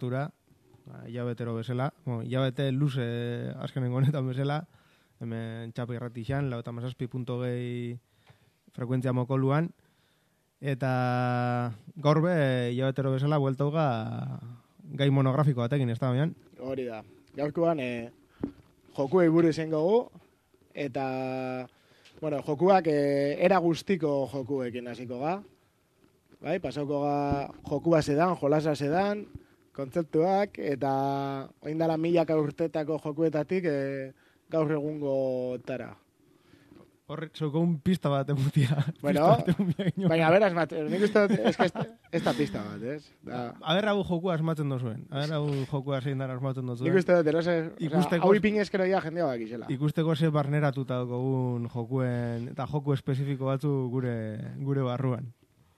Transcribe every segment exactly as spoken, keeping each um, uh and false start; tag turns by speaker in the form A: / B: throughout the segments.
A: temperatura, hilabetero bezala, bueno, hilabete luze azkenen honetan bezala, hemen txapa irratixan, lau eta mazazpi punto gehi frekuentzia mokoluan, eta gaur be, hilabetero bezala, bueltauga gai monografiko batekin, ez da, baina?
B: Hori da. Gaurkoan, e, jokuei buruz izango gu, eta, bueno, jokuak e, era guztiko jokuekin hasiko ga. Bai, pasauko ga jokua sedan, jolasa sedan, kontzeptuak, eta oindala milaka urtetako jokuetatik e, gaur egungo tara.
A: Horre, zoko un pista bat emutia.
B: Bueno, baina beraz bat, nik uste dut, ez que ez da pista bat, ez? Da...
A: Aber hau jokua asmatzen dozuen. Aber hau jokua zein dara asmatzen dozuen.
B: Nik uste dut, erose, hau ipin eskeroia jendea bak izela.
A: Ikusteko ze barneratuta dugun jokuen, eta joku espezifiko batzu gure, gure barruan.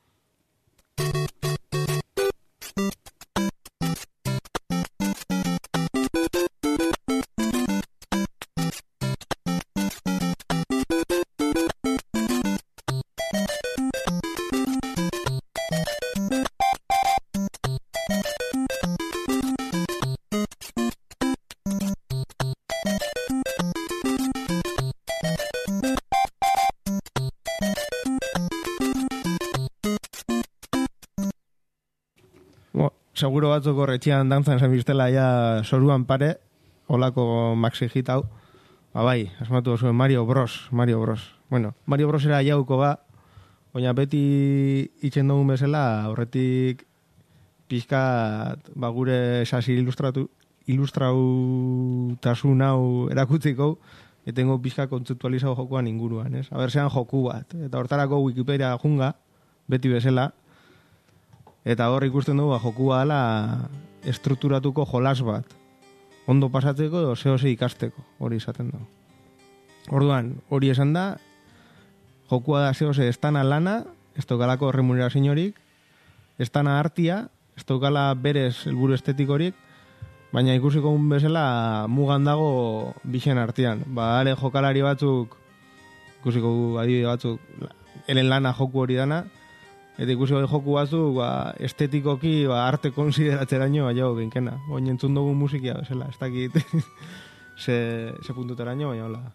A: Seguro batzuk horretxean dantzan zen biztela ja soruan pare, holako maxi hit hau. Ba bai, asmatu zuen Mario Bros. Mario Bros. Bueno, Mario Bros. Era jauko ba, oina beti itxen dugun bezala, horretik pixkat ba, gure sasi ilustratu, ilustrautasun hau erakutziko, etengo pixka kontzeptualizau jokuan inguruan, ez? Aber zean joku bat, eta hortarako Wikipedia junga, beti bezala, eta hor ikusten dugu, jokua ala estrukturatuko jolas bat. Ondo pasatzeko edo zeo ze ikasteko, hori izaten dugu. Orduan, hori esan da, jokua da zeo ze estana lana, ez tokalako remuneraziorik, estana artia, ez tokala berez helburu estetikorik, baina ikusiko un bezala mugan dago bixen artean. Ba, ale jokalari batzuk, ikusiko adibide batzuk, elen lana joku hori dana, eta ikusi bai joku batzuk, ba, estetikoki, ba, arte konsideratzeraino, ba, jau, genkena. Oin entzun dugu musikia, bezala, ez dakit, ze, ze puntuteraino, baina hola.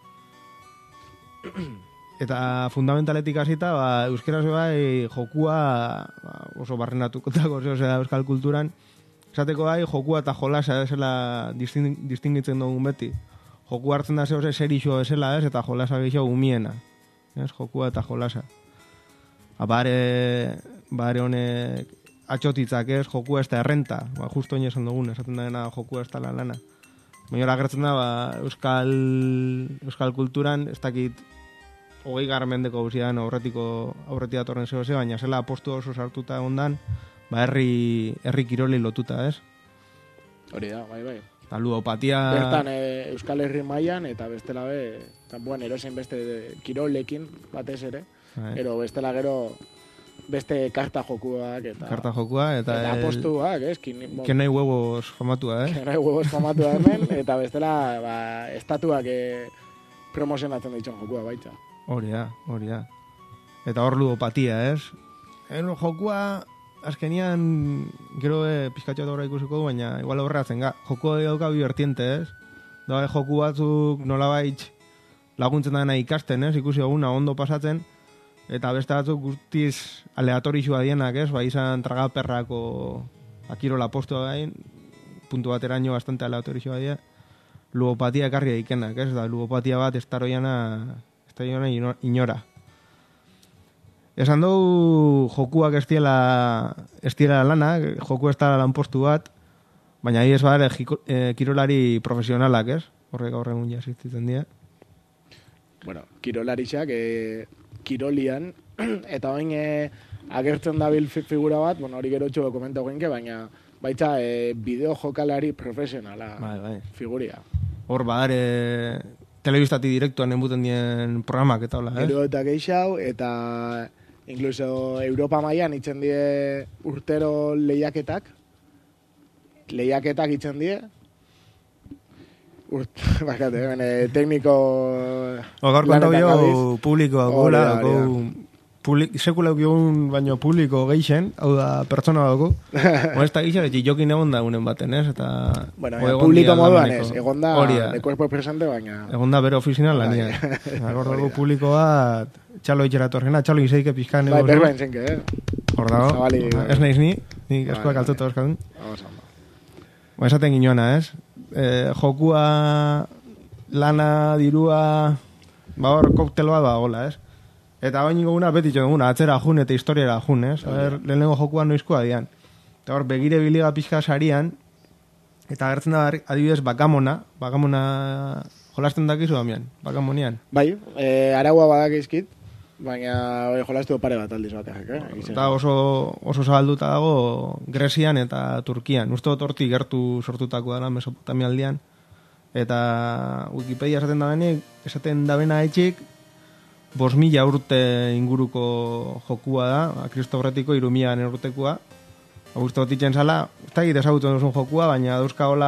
A: Eta fundamentaletik hasita, ba, euskeraz bai jokua, ba, oso barrenatutako, zera, euskal kulturan, esateko bai, jokua eta jolasa, ezela, distingitzen dugun beti. Joku hartzen da zeo ze serixo ezela, ez, eta jolasa gehiago umiena. Ez, jokua eta jolasa. Bare, bare honek atxotitzak ez, jokua ez da errenta, ba, justo oin esan dugun, esaten dena jokua ez da lan lana. Baina agertzen da, ba, euskal, euskal kulturan, ez dakit hogei garren mendeko guzidan aurretiko aurretik datorren zeo ze, baina zela apostu oso sartuta ondan, ba, herri, herri kiroli lotuta, ez?
B: Hori da, bai, bai.
A: Eta ludopatia...
B: Bertan, e, euskal herri mailan eta bestela be, eta buen, erosen beste kirolekin batez ere, ero bestela gero beste karta jokuak eta...
A: Karta jokua eta...
B: Eta apostuak, ez? Kin,
A: bon, que no hay huevos famatua, eh?
B: Que no hay huevos famatua hemen, eta bestela ba, estatuak e, promozionatzen ditzen jokua baita.
A: Hori da, hori da. Eta hor ludopatia, ez? En jokua... Azkenian, gero e, pizkatxo da ikusiko du, baina igual horreatzen ga. Joko dauka bi vertiente, ez? Da, joku batzuk nolabait laguntzen dena ikasten, ez? Ikusi eguna ondo pasatzen, eta beste batzuk guztiz aleatorixua dienak, ez? Ba, izan tragaperrako akirola postua gain, puntu bateraino bastante aleatorixua die, lugopatia ekarri daikenak, ez? Da, lugopatia bat estaroiana, estaroiana inora. Esan dugu jokuak estiela, estiela lana, joku ez da lanpostu bat, baina hi ez bada e, kirolari profesionalak, ez? Horrek aurre egun jasitzen dira.
B: Bueno, kirolariak e, kirolian, eta oin e, agertzen dabil figura bat, bueno, hori gero txo dokumenta genke, baina baita e, bideo jokalari profesionala
A: bai, bai.
B: Figuria.
A: Hor badare telebistati direktuan enbuten dien programak eta hola, ez?
B: Gero eta geixau, eta... Incluso Europa mailan itzen die urtero lehiaketak. Lehiaketak itzen die. Urt, bakate, bene, tekniko...
A: Ogor konta bio publikoa gula, publik, sekula eukigun baino publiko geixen, hau da pertsona dago. Honesta gixen, etxik jokin egon da unen baten, ez? Eta,
B: bueno, ja, publiko moduan ez, egon da de cuerpo presente, baina...
A: Egon da bere ofizinal lanian. Hor dago publiko bat, txalo itxera torgena, txalo izaike pizkan
B: ego. Bai, berbain zenke, eh?
A: Hor dago, ez naiz ni, nik eskuak altuta euskadun. Ba, esaten ginoana, ez? Eh, jokua, lana, dirua, ba hor, koktel bat ba, gola, ez? Eta bain guna beti txeguna, atzera jun eta historiara jun, ez? Ber, lehenengo jokua noizkoa dian. Eta hor, begire biliga pixka sarian, eta agertzen da adibidez bakamona, bakamona jolasten dakizu damian, bakamonian.
B: Bai, e, araua badakizkit, baina jolastu pare bat aldiz bateak, eh?
A: Eta oso, oso zabalduta dago Grezian eta Turkian. Uste dut hortik gertu sortutako dela Mesopotamia aldian. Eta Wikipedia esaten da benik, esaten da bena etxik, bos mila urte inguruko jokua da, Kristo horretiko irumian urtekoa. Augusto otitzen zala, ez da egite ezagutzen duzun jokua, baina dauzka hola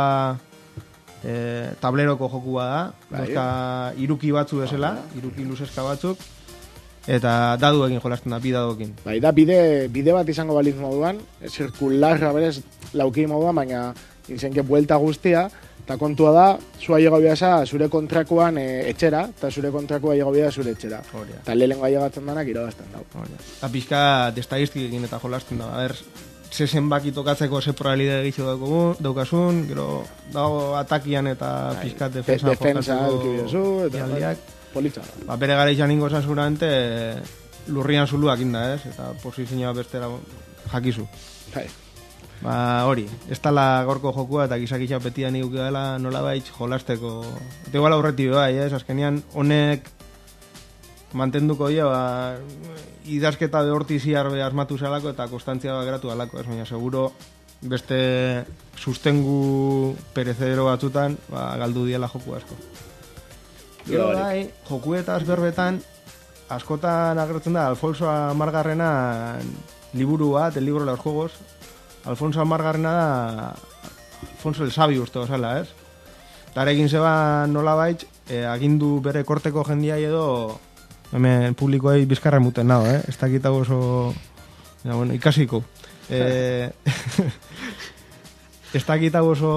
A: e, tableroko jokua da, dauzka iruki batzu bezala, iruki luzeska batzuk, eta daduekin jolasten da, bi daduekin.
B: Bai, da bide, bide bat izango baliz moduan, zirkularra berez lauki moduan, baina izenke buelta guztia, eta kontua da, zua llego biasa zure kontrakoan e, etxera, eta zure kontrakoa llego biasa zure etxera. Eta lehenengo llegatzen danak irabazten dago.
A: Eta pixka destagistikekin eta jolasten da. A ber, ze zenbaki tokatzeko ze probabilidade gitxo daukasun, gero dago atakian eta pixka defensa
B: jokatzeko ialdiak. Politza.
A: Ba, bere gara izan ingo zan seguramente lurrian zuluak inda, ez? Eta posizioa bestera jakizu.
B: Bai.
A: Ba, hori, ez tala gorko jokua eta gizakitza petian iguki dela nola baitz jolasteko. Eta igual aurreti bai, ez? Azkenean honek mantenduko dira, ba, idazketa behorti ziarbe asmatu zelako eta konstantzia geratu alako, ez? Baina seguro beste sustengu perecedero batzutan ba, galdu diela joku asko. Gero bai, jokuetaz berbetan askotan agertzen da Alfonso Amargarrena liburu bat, el libro de los juegos. Alfonso Amargarrena da Alfonso el Sabio uste osala, ez? Tarekin zeba nola baitz, eh, agindu bere korteko jendia edo hemen publikoei bizkarra muten nago, eh? Ez dakitago oso... Ja, bueno, ikasiko. Eh, ez dakitago oso...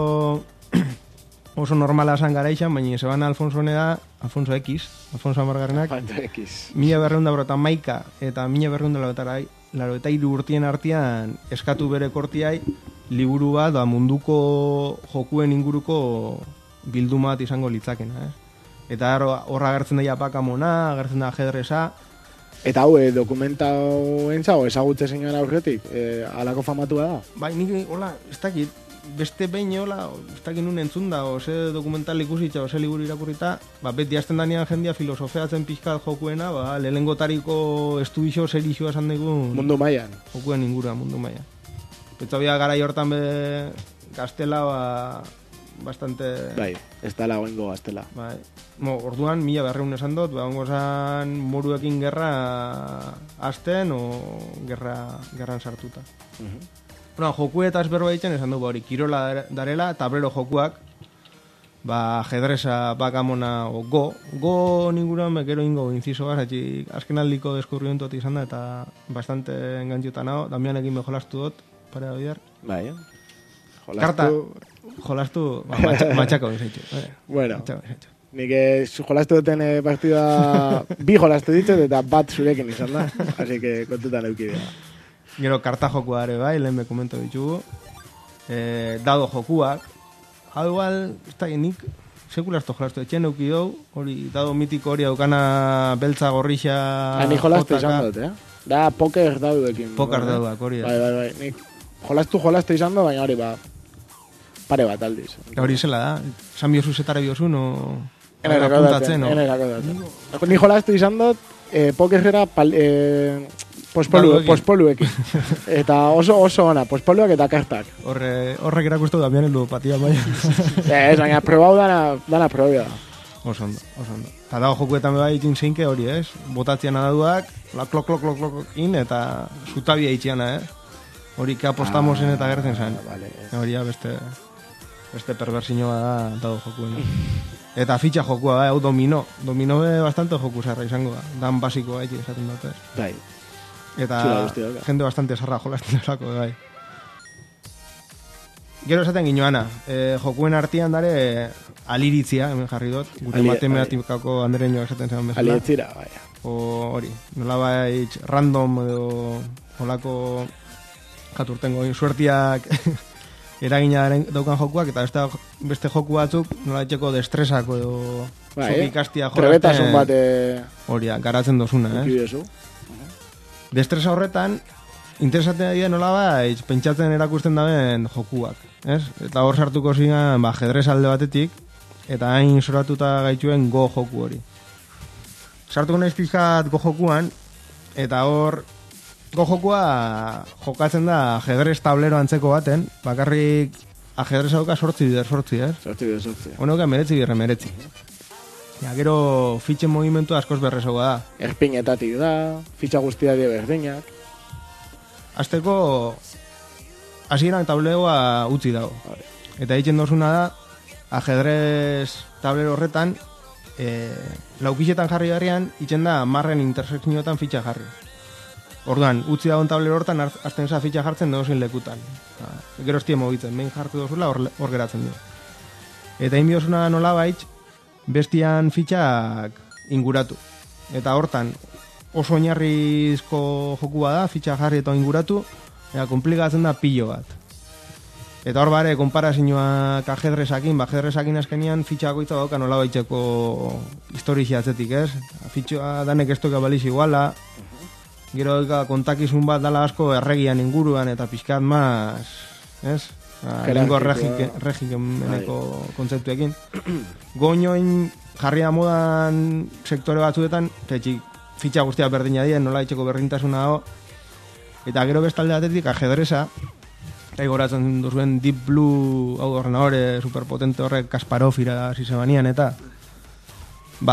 A: oso normala esan garaixan, baina zeban Alfonso da Alfonso X, Alfonso Amargarrenak.
B: Alfonso X.
A: Mila berreunda brota maika eta mila berreunda lautarai. Laro, eta hiru urtien artean eskatu bere kortiai liburu bat da munduko jokuen inguruko bilduma bat izango litzakena, eh? Eta horra agertzen da bakamona, agertzen da ajedreza.
B: Eta hau, eh, dokumentau entzago, ezagutze zeinoan aurretik, eh, alako famatua da?
A: Bai, nik, hola, ez dakit, beste behin, hola, ez dakit nun entzun da, ose dokumental ikusitza, ose liburu irakurrita, ba, beti azten danean jendia filosofeatzen pixkat jokuena, ba, lehenengotariko estudixo, serixo esan dugu...
B: Mundu mailan.
A: Jokuen ingurua, mundu mailan. Petzabia gara hortan be gaztela, ba, bastante...
B: Bai, ez da lagoengo gaztela.
A: Bai, mo, orduan, mila berreun esan dut, ba, ongo zan moruekin gerra azten, o gerra, gerran sartuta. Uh-huh. Bueno, jokuetaz berba ditzen esan dugu hori, kirola darela, tablero jokuak, ba, ajedreza, bakamona, o go. Go ninguran bekero ingo inciso gaz, azken aldiko deskubrimentu bat izan da, eta bastante engantzuta nago, Damian egin me jolastu dut, pare da bider.
B: Bai, eh?
A: Jolastu... Karta, jolastu, ba, matxako bizaitu.
B: Bueno, nik jolastu duten partida, bi jolastu ditut, eta bat zurekin izan da, así que kontutan eukidea.
A: Gero karta jokua ere bai, lehen bekomento ditugu. E, dado jokuak. Hau igual, ez da nik, sekulazto jolastu. Etxen euki dou, hori, dado mitiko hori aukana beltza gorrixa...
B: Ni jolastu izan dut, eh? Da, poker daudekin.
A: Poker daudak, hori.
B: Bai, bai, bai. Nik jolastu jolastu izan dut, baina hori, ba, pare bat aldiz.
A: Hori zela da? San biozu zetare biozun, o...
B: Enerako daten, enerako daten. Ni jolastu izan dut, eh, pokerrera, pal... Eh, Pospolu, pospoluekin. Eta oso oso ona, pospoluak eta kartak.
A: Horre, horrek erakustu da bian ludopatia, baina.
B: Ez, baina probau dana, dana probia da.
A: Oso ondo, oso ondo. Eta dago jokuetan bai ikin zeinke hori, ez? Botatzian adaduak, la klok, klok, klok, klok, in, eta zutabia itxiana, ez? Hori que apostamosen eta gertzen zen.
B: Vale.
A: Hori beste, beste perversinoa da dago jokuen. Eta fitxa jokua, hau domino. Domino be bastante joku zarra izango da. Dan basikoa eki esaten dut, ez?
B: Bai.
A: Eta jende bastante sarra jolasten delako, bai. Gero esaten ginoana, eh, jokuen artean dare aliritzia, hemen jarri dut, gure Ali, matematikako andereño esaten zen bezala.
B: Aliritzira, bai.
A: O hori, nola bai random edo holako jaturtengo suertiak eragina daukan jokuak, eta beste, beste joku batzuk nola etxeko destresako edo
B: bai,
A: zoki ikastia
B: jolasten. Trebetasun bat
A: hori, garatzen dozuna, eh? Destresa horretan, interesatzen dira nola bai, pentsatzen erakusten daben jokuak, ez? Eta hor sartuko ziren, ba, jedrez alde batetik, eta hain soratuta gaituen go joku hori. Sartuko nahiz pizkat go jokuan, eta hor, go jokua jokatzen da ajedrez tablero antzeko baten, bakarrik ajedrez hauka sortzi bider sortzi, ez?
B: Sortzi bider sortzi.
A: Honoka meretzi birre meretzi. Ja, gero fitxen movimentu askoz berrezoa da.
B: Erpinetatik da, fitxa guztia die berdinak.
A: Azteko, hasieran tableoa utzi dago. Vale. Eta egiten dozuna da, ajedrez tablero horretan, e, laukixetan jarri berrian, itzen da marren intersekzioetan fitxa jarri. Orduan, utzi dagoen tablero horretan, azten za fitxa jartzen dozin lekutan. Ha, gero estie mogitzen, behin jartu dozula hor, hor geratzen dio. Eta inbiozuna nola baitz, bestian fitxak inguratu. Eta hortan, oso oinarrizko jokua da, fitxa jarri eta inguratu, eta komplikatzen da pilo bat. Eta hor bare, konparazioak ajedrezakin, ba, ajedrezakin azkenian fitxako itza dauka nola baitzeko historixi atzetik, ez? Fitxoa danek ez toka baliz iguala, gero kontakizun bat dala asko erregian inguruan, eta pixkat maz, ez? Lengo regiken meneko kontzeptuekin. Goñoin jarria modan sektore batzuetan, tetxik fitxa guztia berdina dien, nola itxeko berdintasuna dago. Eta gero bestalde batetik ajedreza, eta igoratzen duzuen Deep Blue, hau ordenadore superpotente horrek Kasparov irazi zebanian, eta ba,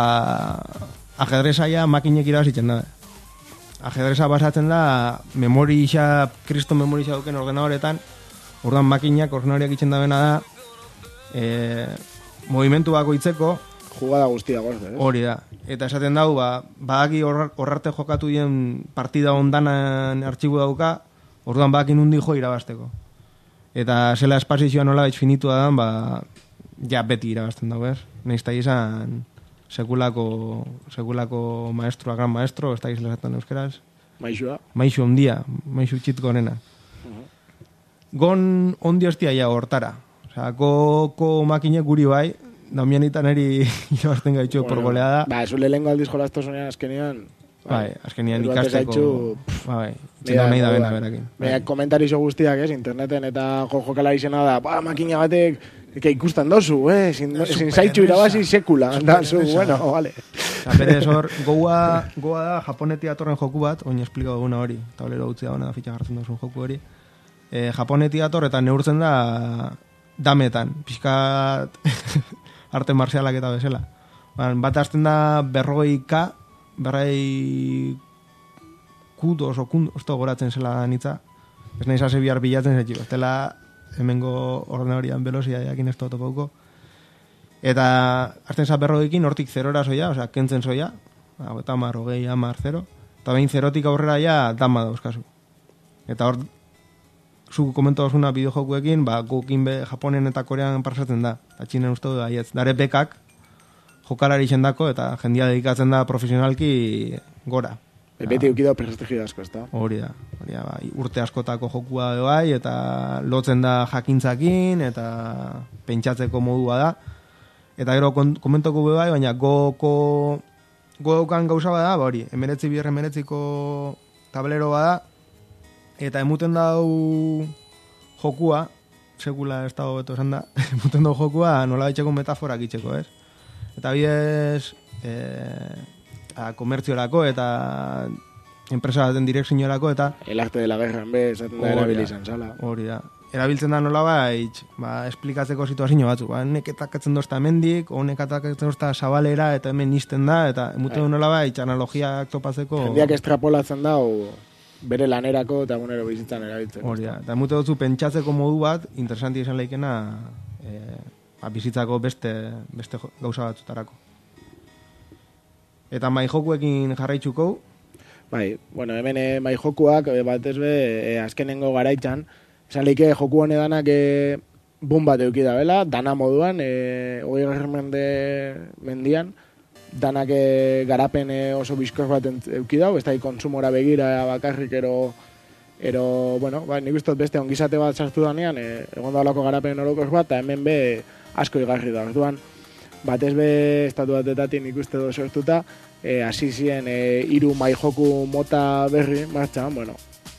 A: ajedreza ja makinek irabazitzen da. Ajedreza basatzen da memorixa, kriston memorixa duken ordenadoretan. Orduan makinak, ordenariak itxen da bena da, e, movimentu bako itzeko,
B: jugada guztia gorte, eh?
A: Hori da. Eta esaten dau, ba, badaki horrarte jokatu dien partida ondanan artxibu dauka, orduan badaki nundi jo irabazteko. Eta zela espazizioa nola baitz finitua da, ba, ja beti irabazten dago, ez? Neiz da izan sekulako, sekulako maestroa, gran maestro, ez da izan esaten euskeraz.
B: Maixua.
A: Maixu ondia, maixu txitko nena. Gon ondi hostia ja hortara. Osea, go makinek guri bai, damianitan eri irabazten gaitxu bueno, por goleada.
B: Ba, ez ule lengo aldiz jolazto zonean azkenian.
A: Bai, azkenian ikasteko. Bai, txena nahi da bena berakin.
B: Baina komentarizo guztiak, ez, interneten eta jo jokala izena da, ba, makina batek, que ikusten dozu, eh, sin, sin zaitxu irabazi sekula. Da, zu, bueno, vale.
A: Eta berez hor, goa, goa da, japonetik atorren joku bat, oin esplikau duguna hori, tablero utzi da, da fitxa jartzen duzun joku hori. E, japonetik ator eta neurtzen da dametan, pixkat arte marzialak eta bezala. Bat azten da berroi K, berroi kudos o kundos, osto goratzen zela nitza. Ez nahi zase bihar bilatzen zetxio. Estela hemengo ordenadorian velozia jakin ez topauko. Eta azten za berroikin hortik zerora zoia, osea, kentzen zoia, eta amar, hogei, amar, zero. Eta behin zerotik aurrera ja dama dauzkazu. Eta hor zu komento dozuna bideojokuekin, ba, gokin be Japonen eta Korean parsatzen da. Eta txinen uste du, aietz, dare bekak jokalari izendako eta jendia dedikatzen da profesionalki gora.
B: E, beti eukidau prestigio asko, ez da?
A: Hori da, hori da, ba, urte askotako jokua da bai, eta lotzen da jakintzakin, eta pentsatzeko modua da. Eta gero komentoko be bai, baina goko go daukan gauza bada, ba hori, emeretzi bierre emeretziko tablero bada, eta emuten dau jokua, sekula ez dago beto esan da, emuten dau jokua nola baitxeko metaforak itxeko, ez? Eta bidez, e, a, komertziorako eta enpresa baten direkzinorako eta...
B: El arte de la guerra, en vez, esaten da erabilizan zala.
A: Hori da. Erabiltzen da nola baitx, ba, esplikatzeko situazio batzu, ba, neketakatzen dozta mendik, o neketakatzen dozta zabalera, eta hemen izten da, eta emuten nola baitx, analogiak topatzeko...
B: Jendiak estrapolatzen da, o... bere lanerako eta egunero bizitzan erabiltzen.
A: Hori da, eta emute dutzu pentsatzeko modu bat, interesanti izan leikena, e, ba, bizitzako beste, beste gauza batzutarako. Eta mai jokuekin jarraitzuko?
B: Bai, bueno, hemen e, mai jokuak, e, batez be, e, azkenengo garaitzan, esan leike joku hone danak e, boom bat euki da, bela, dana moduan, e, hogei garren mende mendian, danak e, garapen e, oso bizkor bat euki dau, ez da konsumora begira bakarrik ero, ero bueno, ba, nik ustot beste ongizate bat sartu danean, e, egon da olako garapen orokos bat, eta hemen be asko igarri da, orduan, batez be estatu batetatik nik uste do sortuta, e, hasi ziren e, hiru mai joku mota berri, martxan, bueno,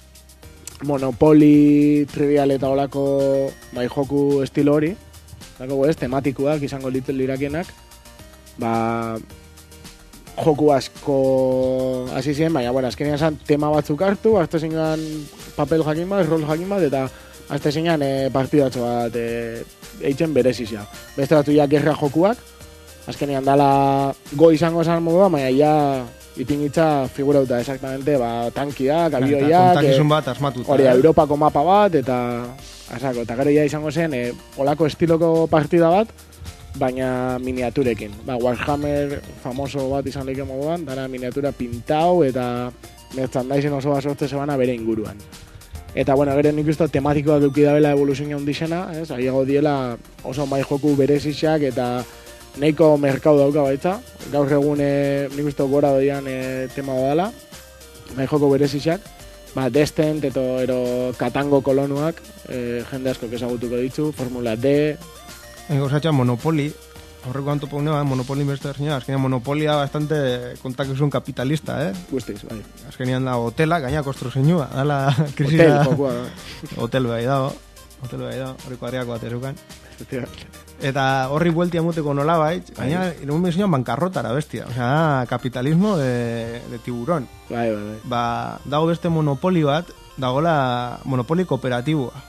B: Monopoly, Trivial eta olako mai joku estilo hori, dago ez, tematikuak izango litu lirakienak, ba, joku asko hasi ziren, baina, bueno, azkenean zan tema batzuk hartu, azte zingan papel jakin bat, rol jakin bat, eta azte zingan e, partidatxo bat e, eitzen berezizia. Beste batzu ja gerra jokuak, azkenean dala go izango esan modua, baina ja ipingitza figurauta, exactamente, ba, tankiak, abioiak,
A: kontakizun bat asmatuta.
B: Hori, Europako mapa bat, eta asako, eta gero ja izango zen, e, olako estiloko partida bat, baina miniaturekin. Ba, Warhammer famoso bat izan lehike moduan, dara miniatura pintau eta merchandising oso bat sortze zebana bere inguruan. Eta, bueno, gero nik uste tematikoak eukidabela evoluzioa hundixena, ez? Aiago diela oso mai joku berezizak eta neiko merkau dauka baitza. Gaur egun e, nik uste gora doian e, tema dela, mai joko berezizak. Ba, Descent eta ero Katango kolonuak, e, jende asko ezagutuko ditzu, Formula D.
A: Ego zatxa, Monopoly, horreko antopo unea, Monopoly beste erzinea, azkenean Monopolia bastante kontakizun kapitalista, eh?
B: Guztiz, bai.
A: Azkenean da hotela, gaina konstruzioa, dala krisira...
B: Hotel, jokua, da.
A: Hotel bai dago, hotel bai dago, horreko ariako bat erukan. Eta horri bueltia muteko nola bait, gaina, irugun bezinean bankarrotara bestia, osea, kapitalismo de, de tiburón.
B: Bai, bai, bai.
A: Ba, dago beste Monopoly bat, dagola Monopoly kooperatiboa.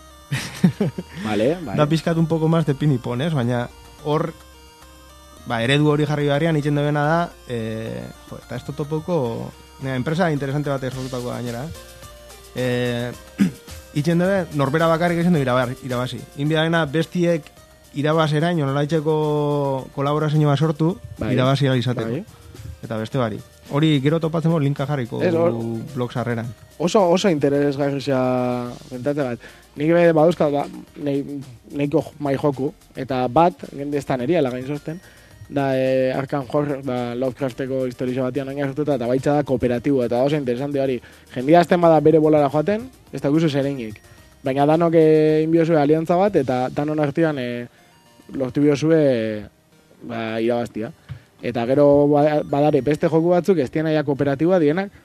B: Vale, vale.
A: Da pizkat un poco más de pinipones, baina hor ba, eredu hori jarri barrian itzen debena da eh, jo, eta esto topoko nea, enpresa interesante bat sortutako gainera eh, itzen debe norbera bakarrik izan du irabazi inbidarena bestiek irabazerain nolaitzeko kolaborazio bat sortu bai, irabazi izateko bai. Eta beste bari hori gero topatzen bo linka jarriko blog sarreran
B: oso, oso interesgarria bentate bat. Nik be baduzkat ba, neiko mai joku, eta bat, gende ez taneria lagain zosten, da e, Arkham Horror, da Lovecrafteko historia batian oinarrituta, eta baitza da kooperatiboa, eta oso interesante hori. Jendia azten bada bere bolara joaten, ez da guzu zereinik. Baina danok e, inbiozue aliantza bat, eta danon artian e, lortu biozue ba, irabaztia. Eta gero badare beste joku batzuk, ez tiena ja kooperatiboa dienak,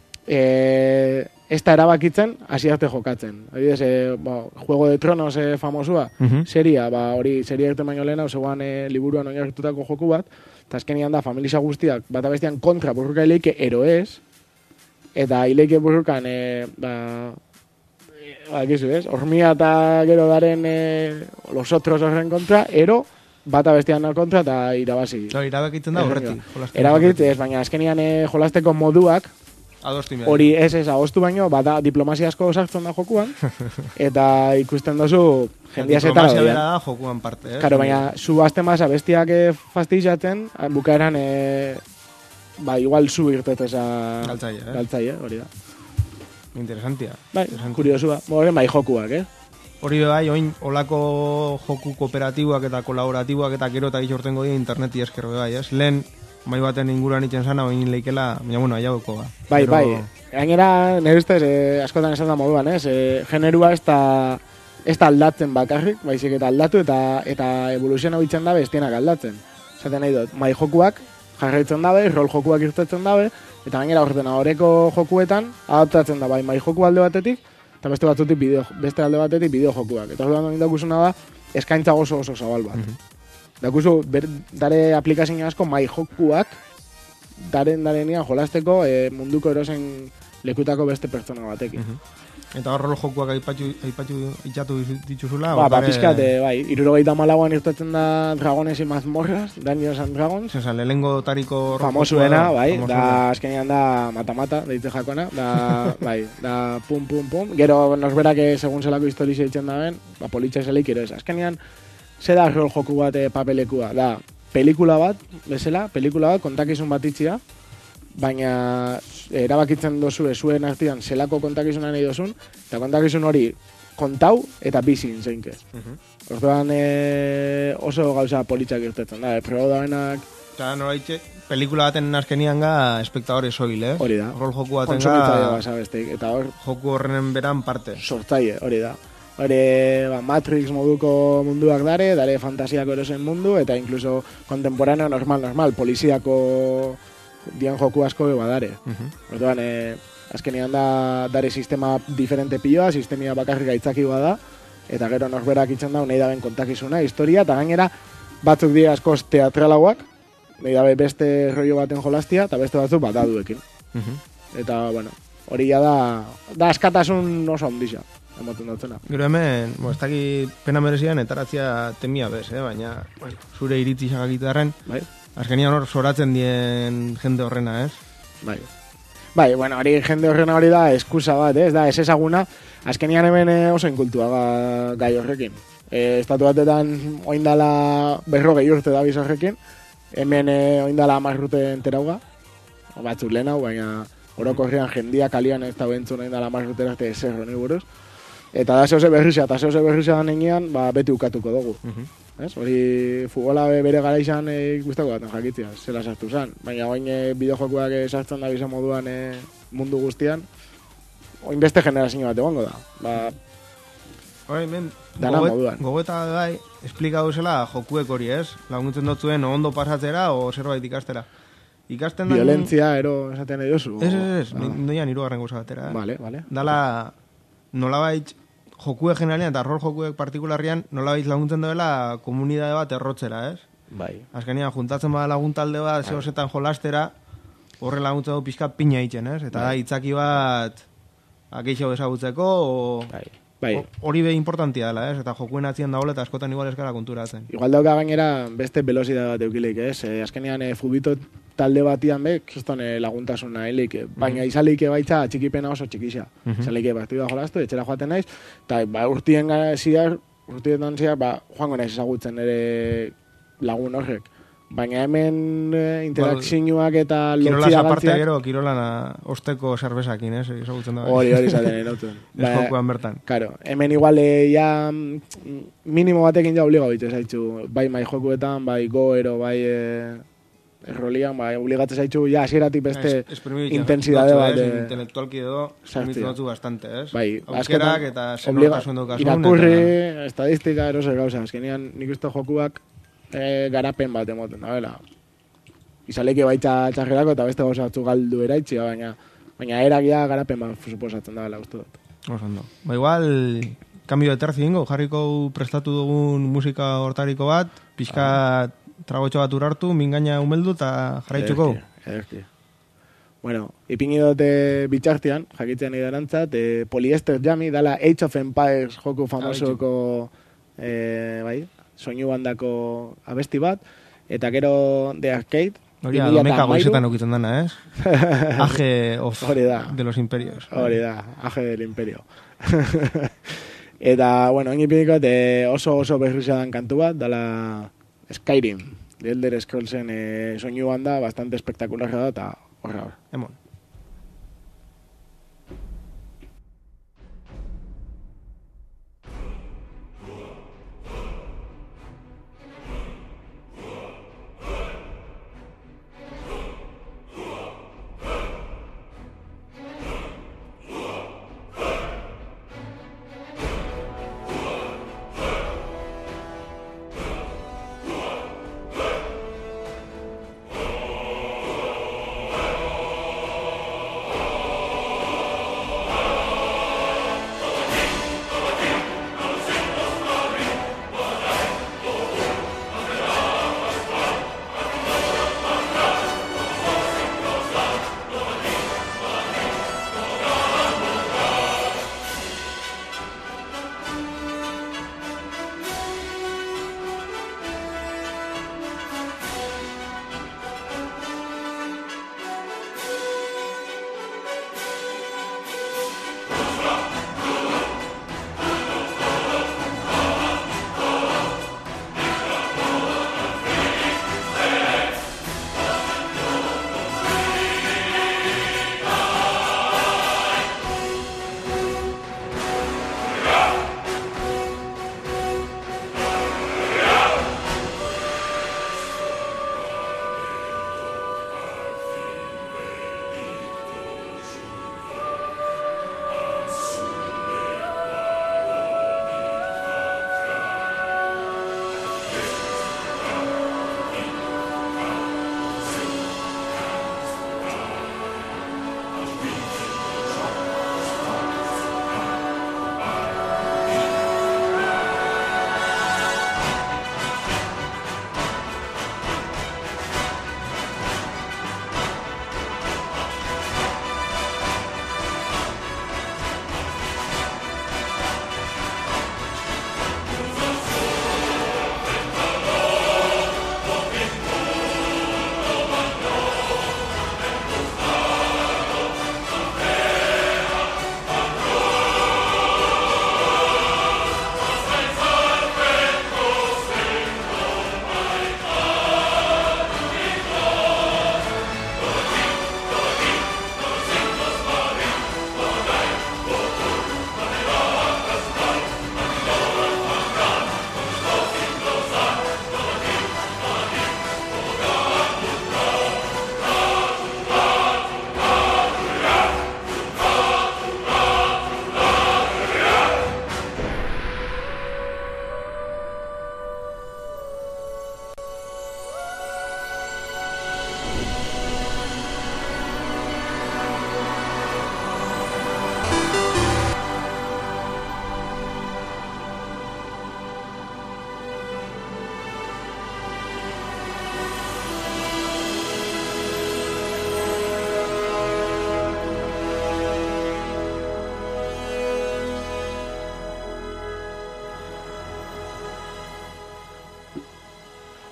B: e, ez da erabakitzen, hasi arte jokatzen. Adibidez, e, ba, Juego de Tronos e, famosua, uh-huh. seria, ba, hori seria irten baino lehena, zegoan e, liburuan oinarritutako joku bat, eta azkenian da, familia guztiak, bat abestian kontra burruka ileike eroez, eta ileike burrukan, e, ba, e, ba, gizu, ez? Hormia eta gero daren e, los otros horren kontra, ero, bat abestian kontra eta irabazi.
A: No, irabakitzen da horretik.
B: Erabakitzen ez, baina azkenian e, jolasteko moduak, hori ez ez agostu baino, bada diplomazia asko sartzen da jokuan, eta ikusten dozu jendia zeta
A: diplomazia bera da jokuan parte, eh?
B: Karo, baina zu azten basa bestiak fastizatzen, bukaeran e, ba, igual zu irteteza
A: galtzaile, eh?
B: Galtzaile, hori da.
A: Interesantia.
B: Bai, kuriosua. Horren bai jokuak, eh?
A: Hori bai, oin olako joku kooperatiboak eta kolaboratiboak eta gero eta gitxortengo dira interneti esker bai, ez? Lehen mai baten inguruan itzen zana, oin leikela, baina bueno, aiagoko ba.
B: Bai, Pero... bai. Gainera, nire ustez, eh, askotan esan da moduan, ez? Eh, generua ez da, ez da aldatzen bakarrik, baizik eta aldatu eta eta evoluzioa bitzen dabe, ez dienak aldatzen. Zaten nahi dut, mai jokuak jarraitzen dabe, rol jokuak irtetzen dabe, eta gainera horretan horreko jokuetan, adaptatzen da, bai, mai joku alde batetik, eta beste batzutik bideo, beste alde batetik bideo jokuak. Eta hori da dakusuna da, eskaintza oso oso zabal bat. Mm-hmm. Dakuzu, ber, dare aplikazio asko mai jokuak daren darenian jolasteko e, munduko erosen lekutako beste pertsona batekin.
A: Uh-huh. Eta hor rol jokuak aipatu, aipatu itxatu dituzula?
B: Ba, ba, pizkat, e, bai, irurogeita malagoan irtetzen da Dragones y Mazmorras, Dungeons and Dragons.
A: Osa, lehengo tariko rol
B: famosuena, bai, famosuena. Da, azkenean da mata-mata, deitze jakona, da, bai, da pum, pum, pum. Gero, nos berak, segun zelako histori zeitzen da ben, ba, politxe zelik, ero ez. Azkenean, ze da rol joku bat e, papelekua, da, pelikula bat, bezala, pelikula bat, kontakizun bat itxia, baina erabakitzen dozu zuen artean zelako kontakizuna nahi dozun, eta kontakizun hori kontau eta bizin zeinke. Uh-huh. Orduan e, oso gauza politxak irtetzen da, e, proba dauenak...
A: Eta noraitxe, pelikula baten azkenian ga espektadore soil, eh?
B: Hori da.
A: Rol joku baten
B: Konsumitzaile basa bestek, eta hor...
A: Joku horrenen beran parte.
B: Sortzaile, hori da. Hori, ba, Matrix moduko munduak dare, dare fantasiako erosen mundu, eta incluso kontemporaneo normal, normal, poliziako dien joku asko badare. Uh-huh. Orduan, e, azkenian da dare sistema diferente pioa, sistemia bakarrik aitzaki da, eta gero norberak itzen da, nahi daben kontakizuna, historia, eta gainera batzuk dira askoz teatralauak, nahi dabe beste rollo baten jolastia, eta beste batzuk bat aduekin. Uh-huh. Eta, bueno, hori da, da askatasun oso ondisa. Emoten dutzena. Gero
A: hemen, bo, ez daki pena merezian etaratzia temia bez, eh? Baina bai, zure iritzi xagakitarren, bai. Azkenian hor soratzen dien jende horrena, ez?
B: Bai. Bai, bueno, hori jende horrena hori da eskusa bat, ez da, ez ezaguna, azkenian hemen oso inkultua ga, gai horrekin. E, estatu batetan oindala berrogei urte da biz horrekin, hemen e, oindala amarrute enterauga, batzuk lehen hau, baina orokorrean jendia kalian ez da bentzun oindala amarrutera arte eserro ni buruz. Eta da zehoze berrizea, eta zehoze berrizea da nenean, ba, beti ukatuko dugu. Uh-huh. Ez? Hori futbola bere gara izan e, ikusteko bat, jakitzia, zela sartu zen. Baina oin e, bideojokuak e, sartzen da bizan moduan e, mundu guztian, oin beste generazio bat egongo da. Ba,
A: hori, men, gogoet, gogoeta bai, esplika duzela jokuek hori, ez? Laguntzen dutzuen ondo pasatzera o zerbait ikastera. Ikasten dan...
B: Violentzia, ero, esaten nahi duzu?
A: Ez, ez, ez, ah. Noian hirugarren gauza batera. Eh?
B: Vale, vale.
A: Dala, nolabait, jokuek generalian eta rol jokuek partikularrian nolabait laguntzen duela komunidade bat errotzera, ez?
B: Bai.
A: Azkenean, juntatzen bada laguntalde bat, zehozetan jolastera, horre laguntzen du pixka pina egiten, ez? Eta bai. Da, itzaki bat akeixo ezagutzeko, o... Bai. Bai. Hori be importantia dela, ez? Eta jokuen atzien dagoela eta askotan igual eskara konturatzen.
B: Igual dauka gainera beste velozidade bat eukileik, ez? E, azkenean e, fubito talde batian be, kriston e, laguntasuna helik. E, baina mm-hmm. izaleike baitza txikipena oso txikisa. Mm-hmm. Izaleike partida jolastu, etxera joaten naiz, eta ba, urtien ziar, urtietan ziar, ba, joango naiz ezagutzen ere lagun horrek. Baina hemen e, interakzioak eta lotzia
A: gantziak... Kirolaz aparte gero, kirolana osteko serbesakin, ez? Ezagutzen da.
B: Hori, hori zaten erautuen.
A: Ez jokuan bertan.
B: Karo, hemen igual e, ya minimo batekin ja obliga bitez haitzu. Bai mai jokuetan, bai goero, bai e, errolian, bai obligatzen zaitzu, ja, asieratik beste es, intensidade bat.
A: Es, intelektualki edo, esprimitu batzu bastante, ez?
B: Bai,
A: Euskerak eta zenortasun daukasun.
B: Irakurri, eta... estadistika, erose gauza. Azkenean, nik uste jokuak E, garapen bat emoten da, bela. Izaleke baitza txarrerako eta beste gauza batzu galdu eraitzi, baina baina eragia garapen bat suposatzen da, bela, uste dut.
A: Osando. Ba, igual, kambio de terzi ingo, jarriko prestatu dugun musika hortariko bat, pixka ah. tragotxo bat urartu, mingaina umeldu eta jarraitzuko.
B: Ederki, ederki. Bueno, ipini dute bitxartian, jakitzean idarantzat, e, Polyester Jammy, dala Age of Empires joku famosoko, e, bai, soinu bandako abesti bat, eta gero The Arcade.
A: Hori da, domeka goizetan okitzen dana, ez? Age of de los imperios.
B: Hori da, Age del imperio. Eta, bueno, engipiniko, oso oso berrizadan kantu bat, dala Skyrim, The Elder Scrollsen e, soinu banda, bastante espektakularra da, eta horra hor.
A: Emon.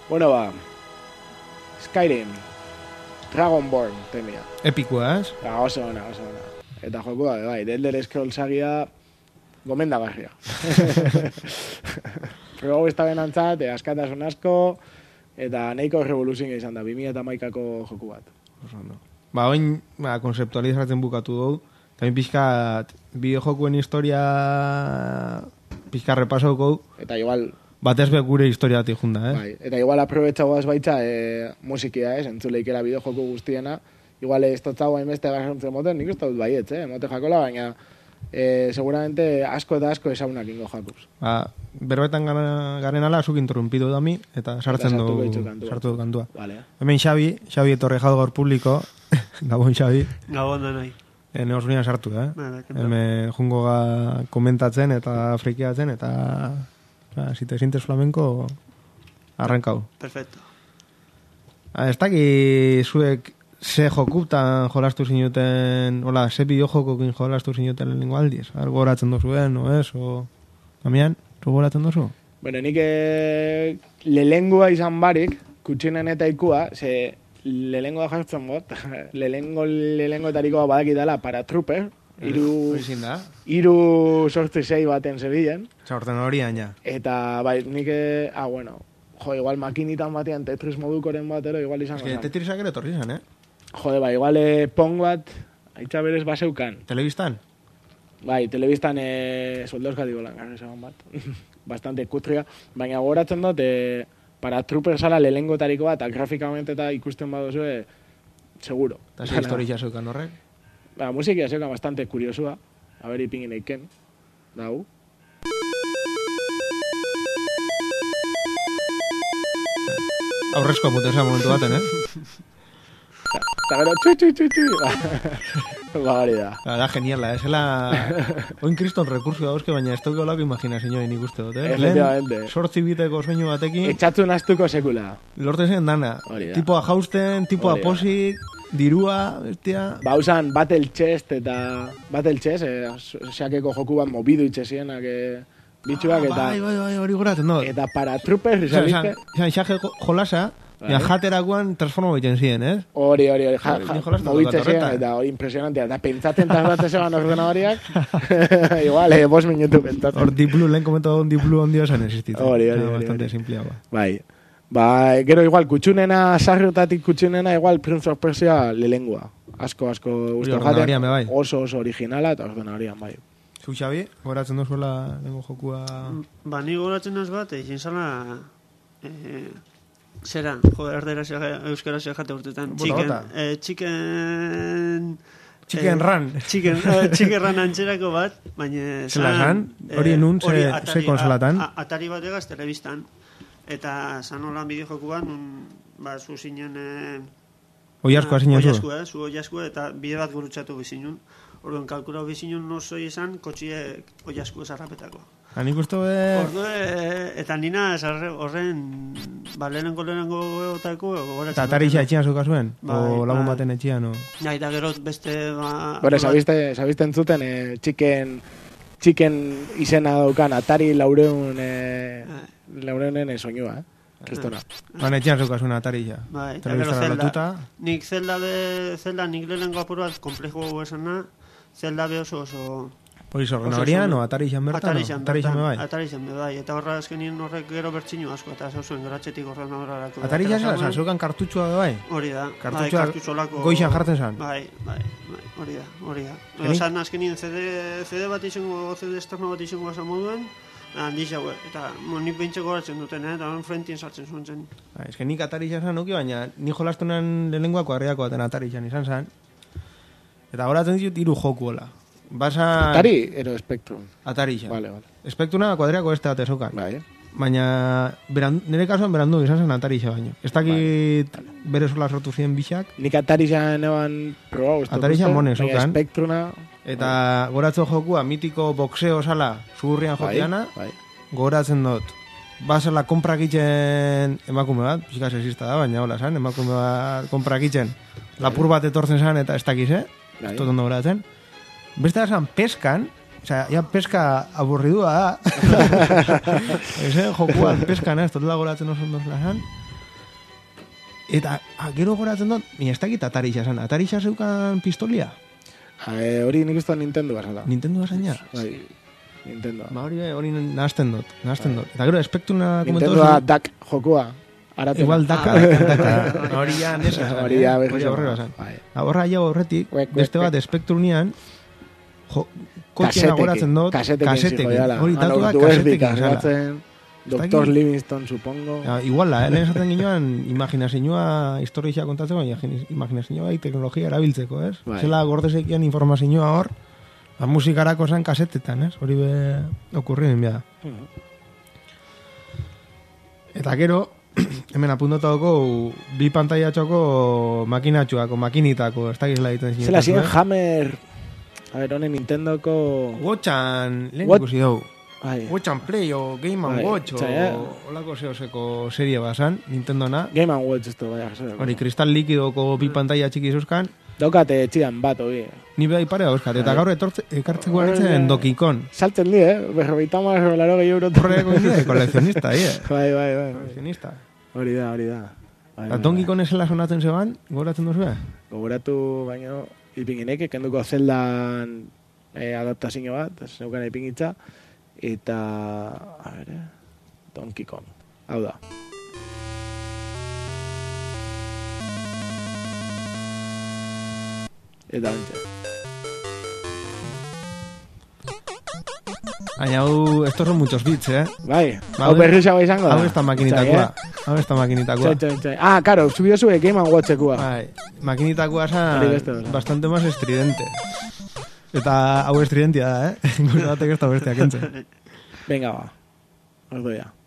B: Bueno, ba, Skyrim, Dragonborn, temia.
A: Epikoa, ez?
B: Ba, oso ona, oso ona. Eta jokua, bai, The Elder Scrolls sagia gomendagarria. Pero ez da benantzat, askatasun asko, eta nahiko revoluzioa izan da, bi mila hamaikako joku bat.
A: Ba, oin, ba, konzeptualizatzen bukatu dugu, eta pixkat bideojokuen historia pixka repasauko,
B: eta igual
A: batez be gure historiatik junda, eh?
B: Bai, eta igual aprobetxagoaz baitza e, musikia, ez, entzuleikera bideojoku guztiena, igual ez totzau hainbeste garrantzen moten, nik uste dut baietz, eh, mote jakola, baina e, seguramente asko eta asko esaunak ingo jakuz.
A: Ba, berbetan garen ala, zuk interrumpidu da mi, eta sartzen du, sartu du kantua.
B: Vale.
A: Hemen Xabi, Xabi etorre jau gaur publiko, Gabon Xabi.
C: Gabon da nahi.
A: E, Neos unian sartu, eh?
C: Vale,
A: hemen jungo ga komentatzen eta frikiatzen, eta ba, si te sientes flamenco, arrankau.
C: Perfecto.
A: Ah, ez daki zuek ze jokutan jolastu zinuten, hola, ze bideojokokin jolastu zinuten lehenengo aldiz? Goratzen dozuen, o ez, o... Damian, zu goratzen dozu?
B: Bueno, nik e, lelengua izan barik, kutsinen eta ikua, ze lelengoa jartzen bot, lelengo lelengoetarikoa badakitala paratrooper, iru, iru sortzi sei baten zebilen.
A: Zaurten horian, ja.
B: Eta, bai, nik, ah, bueno, jo, igual makinitan batean Tetris modukoren batero, igual izango.
A: Ez que Tetrisak ere torri zen, eh?
B: Jode, bai, igual eh, pong bat, aitza berez baseukan.
A: Telebistan?
B: Bai, telebistan eh, soldauzkatiko lan, gara esan bat. Bastante kutria, baina goratzen dut, eh, para trooper sala lehengotariko bat, eta grafikamente eta ikusten badozu, eh, seguro.
A: Eta ze historia zeukan horrek?
B: Ba, musikia zeukan bastante kuriosua, a ber ipingin eiken, dau.
A: Aurrezko mutu esan momentu baten, eh?
B: Eta gero, txui, txui, txui, txui. Ba, hori da.
A: Da, geniala, ez la... Oin kriston rekursu dauzke, baina ez dugu olako imaginazioen ikuste dut, eh?
B: Efectivamente.
A: Sortzi biteko soinu batekin...
B: Etxatzu naztuko sekula.
A: Lorte zen dana. Tipoa jausten, tipoa posik, dirua, bestia...
B: Ba, usan, Battle Chest eta... Battle Chest, eh, seakeko joku bat mobidu itxesienak, eh, bitxuak, eta...
A: Bai, bai, bai, hori goratzen dut.
B: Eta para troopers, ¿sabiste?
A: Zan, xaje jolasa... Ja, jaterakoan transformo egiten ziren, eh?
B: Hori, hori, hori, ja, ja, mobitzen ziren, eta hori impresionantea. Eta pentsatzen tardatzen zeban ordenadoriak, igual, eh, bos minutu pentsatzen.
A: Hor Deep Blue, lehen komentu egon Deep Blue ondio zen existitzen.
B: Hori, hori, hori.
A: Bastante simplea, ba.
B: Bai. Ba, gero igual, kutxunena, sarriotatik kutxunena, igual, Prince of Persia lelengua. Asko, asko, uste jaten,
A: bai.
B: oso, oso originala, eta ordenadorian, bai.
A: Zu, Xabi, goratzen dozuela lengo jokua...
C: Ba, ni goratzen ez bat, egin zala... Eh, Zera, jo, erdera euskara jate urtetan. Chicken, eh, chicken...
A: Chicken run.
C: Chicken, eh, chicken run antxerako bat, baina...
A: Zela zan? Hori nun, ze konsolatan?
C: Atari bat egaz telebistan. Eta zan holan bideojoku bat, ba, zu zinen...
A: Oiaskoa zinen zu?
C: Oiaskoa, zu oiaskoa, eta bide bat gurutzatu bizinun. Orduan, kalkulau bizinun oso izan, kotxiek oiaskoa zarrapetako.
A: Hanik uste be...
C: Ordu, eta nina horren, ba, lehenengo lehenengo otako...
A: Eta atari xa etxian zuka zuen? O lagun baten etxian, o...
C: Ja, eta gero beste...
B: Bore, sabiste entzuten, txiken... Txiken izena daukan, atari laureun... Laureunen soinua, eh? Kristona.
A: Ban etxian zuka zuen atari xa.
C: Bai, eta gero Zelda. Nik Zelda be... Zelda nik lehenengo apur bat, komplejo esana, Zelda be oso oso...
A: Hori zorren horian, o Atari xan bertan?
C: Atari xan bai. Atari xan bai. Eta horra azkenien horrek gero bertxinu asko, eta zauzuen geratxetik horren horrelako.
A: Atari xan, zaukan kartutxua da bai?
C: Hori da.
A: Kartutxua goixan jartzen zan?
C: Bai, bai, bai, hori da, hori da. Osan azkenien C D bat izango, C D esterno bat izango esan moduen, handi xaue, eta nik behintzeko horatzen duten, eta horren frentien sartzen zuen zen.
A: Ez que nik Atari xan nuki, baina ni jolastunan lehenengoako harriako baten Atari xan izan zan. Eta horatzen ditut hiru jokuola. Basa...
B: Atari, ero Spectrum.
A: Atari xa.
B: Vale, vale.
A: Spectruna kuadriako este bat ezokan.
B: Bai.
A: Baina, beran, nire kasuan berandu izan zen Atari xa baino. Ez dakit vale. Bere sola sortu ziren bixak.
B: Nik Atari xa neban probau.
A: Atari xa mone ezokan.
B: Spectruna...
A: Eta bai. Goratzo jokua, mitiko boxeo sala, zugurrian jokiana. Bai, bai. Goratzen dut. Basala konprakitzen emakume bat, pixka sexista da, baina hola zan, emakume bat konprakitzen. Lapur bat etortzen zan eta ez dakiz, eh? Bai. Tot ondo goratzen. Beste da zan, peskan, osea, ya peska aburridua da. Eze, jokuan peskan, ez, totela goratzen oso ondo zan. Eta, ah, gero goratzen dut, mi ez dakit Atarixa zen. Atarixa zeukan pistolia?
B: E, hori nik uste Nintendo basala.
A: Nintendo basaina?
B: Bai, Nintendo.
A: Ba, hori, hori nahazten dut, nahazten dut. Eta gero, Spectruna komentu
B: Nintendo da dak jokua. Aratena.
A: Igual daka, daka. Hori ja nesa zen,
B: Hori ja
A: hori aurrera zen. Horra ja horretik,
B: Uek, uek,
A: beste bat Spectrunian, jo, kotxean agoratzen dut, kasetekin. Hori datu da kasetekin zela.
B: Doctor Livingstone, supongo.
A: Ja, iguala, eh? Lehen esaten ginoan, imaginazioa, historia kontatzeko, imaginazioa teknologia erabiltzeko, ez? Bai. Zela gordezekian informazioa hor, ba, musikarako zen kasetetan, ez? Hori be okurrien bia. Uh-huh. Eta gero, hemen apuntotako bi pantailatxoko makinatxoako, makinitako, ez da gizela egiten zinetako.
B: Zela ziren Hammer, a ver, honen Nintendoko...
A: Watchan, lehen ikusi dugu.
B: Ai.
A: Watch and Play o Game and Watch o holako zeoseko serie basan, Nintendona.
B: Game and Watch esto, bai.
A: Hori, kristal likidoko bi pantalla txiki zuzkan.
B: Daukate txidan bat, obi.
A: Ni bai pare dauzkat, eta gaur ekartzeko aritzen Donkey Kong.
B: Saltzen di, eh? Berrogeita mar, laro gehi euro.
A: Horreko nire, kolekzionista, eh?
B: Bai, bai, bai.
A: Kolekzionista.
B: Hori da, hori da.
A: Eta Donkey Kong esela sonatzen zeban, gogoratzen duzu, eh?
B: Gogoratu, baino, ipinginek, kenduko Zeldan eh, adaptazio bat, zeukan ipingitza. Eta, a ver, Donkey Kong. Hau da. Eta bentsa.
A: Baina, hau, estos son muchos bits, eh?
B: Bai, hau berrizago izango da.
A: Hau ez da makinitakoa. Hau ez da makinitakoa.
B: Txai, txai, txai. Ah, karo, subio zube Game and Watchekua.
A: Bai, makinitakoa zan bastante más estridente. Eta hau estridentia da, eh? Gure batek ez da besteak entzen.
B: Venga, va. Os doy ya.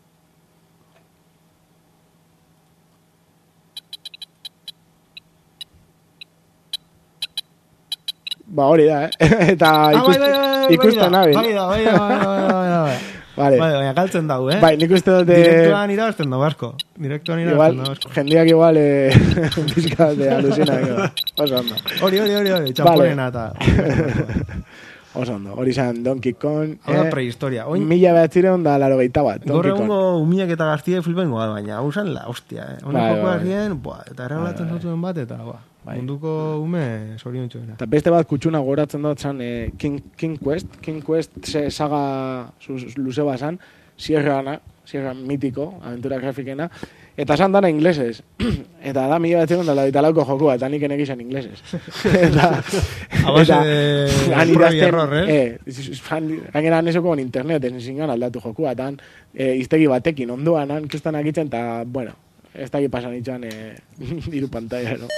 B: Ba, hori da, eh? Eta ikusten nabi.
A: Bai da, bai da, bai da, bai da. Vale. Bai, baina galtzen dau, eh?
B: Bai, nik uste dute...
A: Direktuan irabazten dau, asko. Direktuan irabazten dau, asko.
B: Jendeak igual, eh... Bizka de alusina, oso ondo.
A: Hori, hori, hori, hori, txamponena eta...
B: Oso ondo, hori zan Donkey Kong...
A: Hau da prehistoria.
B: Oin... Mila behatzireon da laro gehieta bat,
A: Donkey Kong. Gorre umiak eta gaztiek flipengo, baina hau zan la hostia, eh? Hone
B: bai,
A: jokoa
B: bai.
A: ziren, buah, eta erregulatzen zutuen bat, eta, buah, bai. Munduko ume sorion txuena.
B: Eta beste bat kutsuna goratzen dut zan eh, King, King Quest, King Quest se saga luze bazan, Sierra, Sierra mitiko, aventura grafikena, eta esan dana inglesez. Eta da mila batzen da la lauko jokua, eta nik enek izan inglesez. Eta...
A: A base de prueba y error, eh?
B: Gainera nesoko en internet, ez nizingan aldatu jokua, eta eh, iztegi batekin onduan, kustan akitzen, eta, bueno, ez da pasan itxan eh, diru pantalla, no?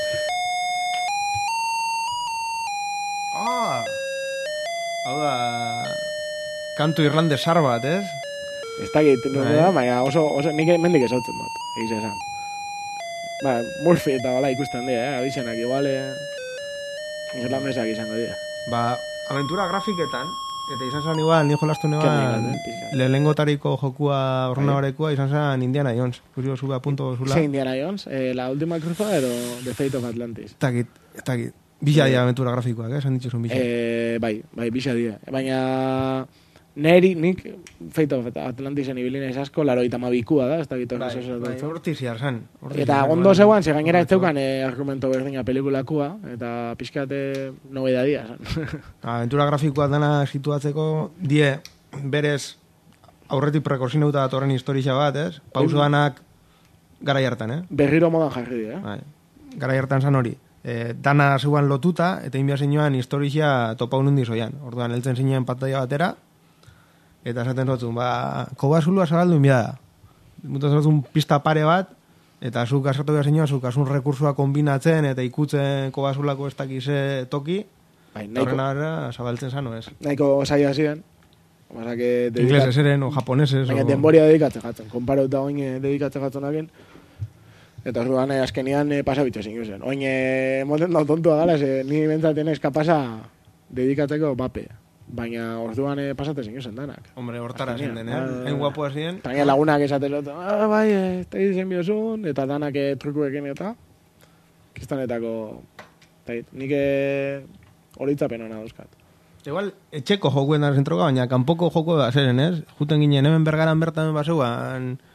A: Ah! Hau da... Kantu irlandez sar bat, ez?
B: Ez da egiten dut da, baina oso, oso nik mendik esautzen dut, egiz esan. Ba, Murphy eta bala ikusten dira, eh? Abizenak igual, eh? Irlandesak izango dira.
A: Ba, aventura grafiketan, eta izan zen igual, ni jolastu neban, lehenengotariko jokua ornabarekoa izan zen Indiana Jones. Kurio zube a punto zula.
B: Sí, Indiana Jones, eh, la última cruzada, ero The Fate of Atlantis.
A: Takit, takit. Bisa dira aventura grafikoak, eh? Esan dituzun bisa.
B: Eh, bai, bai, bisa dira. Baina... Neri, nik, Fate of Atlantisen ibilina asko, laro eta mabikua da, ez da gitu.
A: Bai, bai, horti ziar zan.
B: Eta ondo zeuan, ze gainera ez zeukan eh, argumento berdina pelikulakua, eta pixkate nobedadia, zan.
A: Aventura grafikoa dana situatzeko, die, berez, aurretik prekorsineuta datorren historia bat, ez? Pauso danak garai hartan, eh?
B: Berriro modan jarri dira, eh?
A: Bai, garai hartan zan hori. E, dana zeuan lotuta, eta inbia zeinoan historia topa unundi zoian. Orduan, heltzen zeinoan pantalla batera, eta esaten zotzun, ba, kobazulua zabaldu inbia da. Mutan zotzun pista pare bat, eta zuk asatu behar zeinoan, zuk asun rekursua kombinatzen, eta ikutzen kobazulako ez dakize toki, bai, horren arra zabaltzen zano, ez?
B: Nahiko saia ziren.
A: Inglesez eren, o japoneses,
B: baina
A: o...
B: denboria dedikatzen jatzen. Konparauta oin dedikatzen jatzen agen. Eta orduan eh, azkenian eh, pasabitxo zin guzen. Oin eh, moten da tontua gala, ze, ni bentzaten eskapasa dedikatzeko bape. Baina orduan eh, pasate zin guzen danak.
A: Hombre, hortara zen den, eh? Hain guapua ziren.
B: Baina lagunak esate lotu, ah, bai, ez da izen biozun, eta danak eh, trukuekin eta kistonetako, nik eh, horitzapen hona dauzkat.
A: Igual, etxeko jokuen da zentroka, baina kanpoko joko da zeren, ez? Juten ginen, hemen bergaran bertan baseuan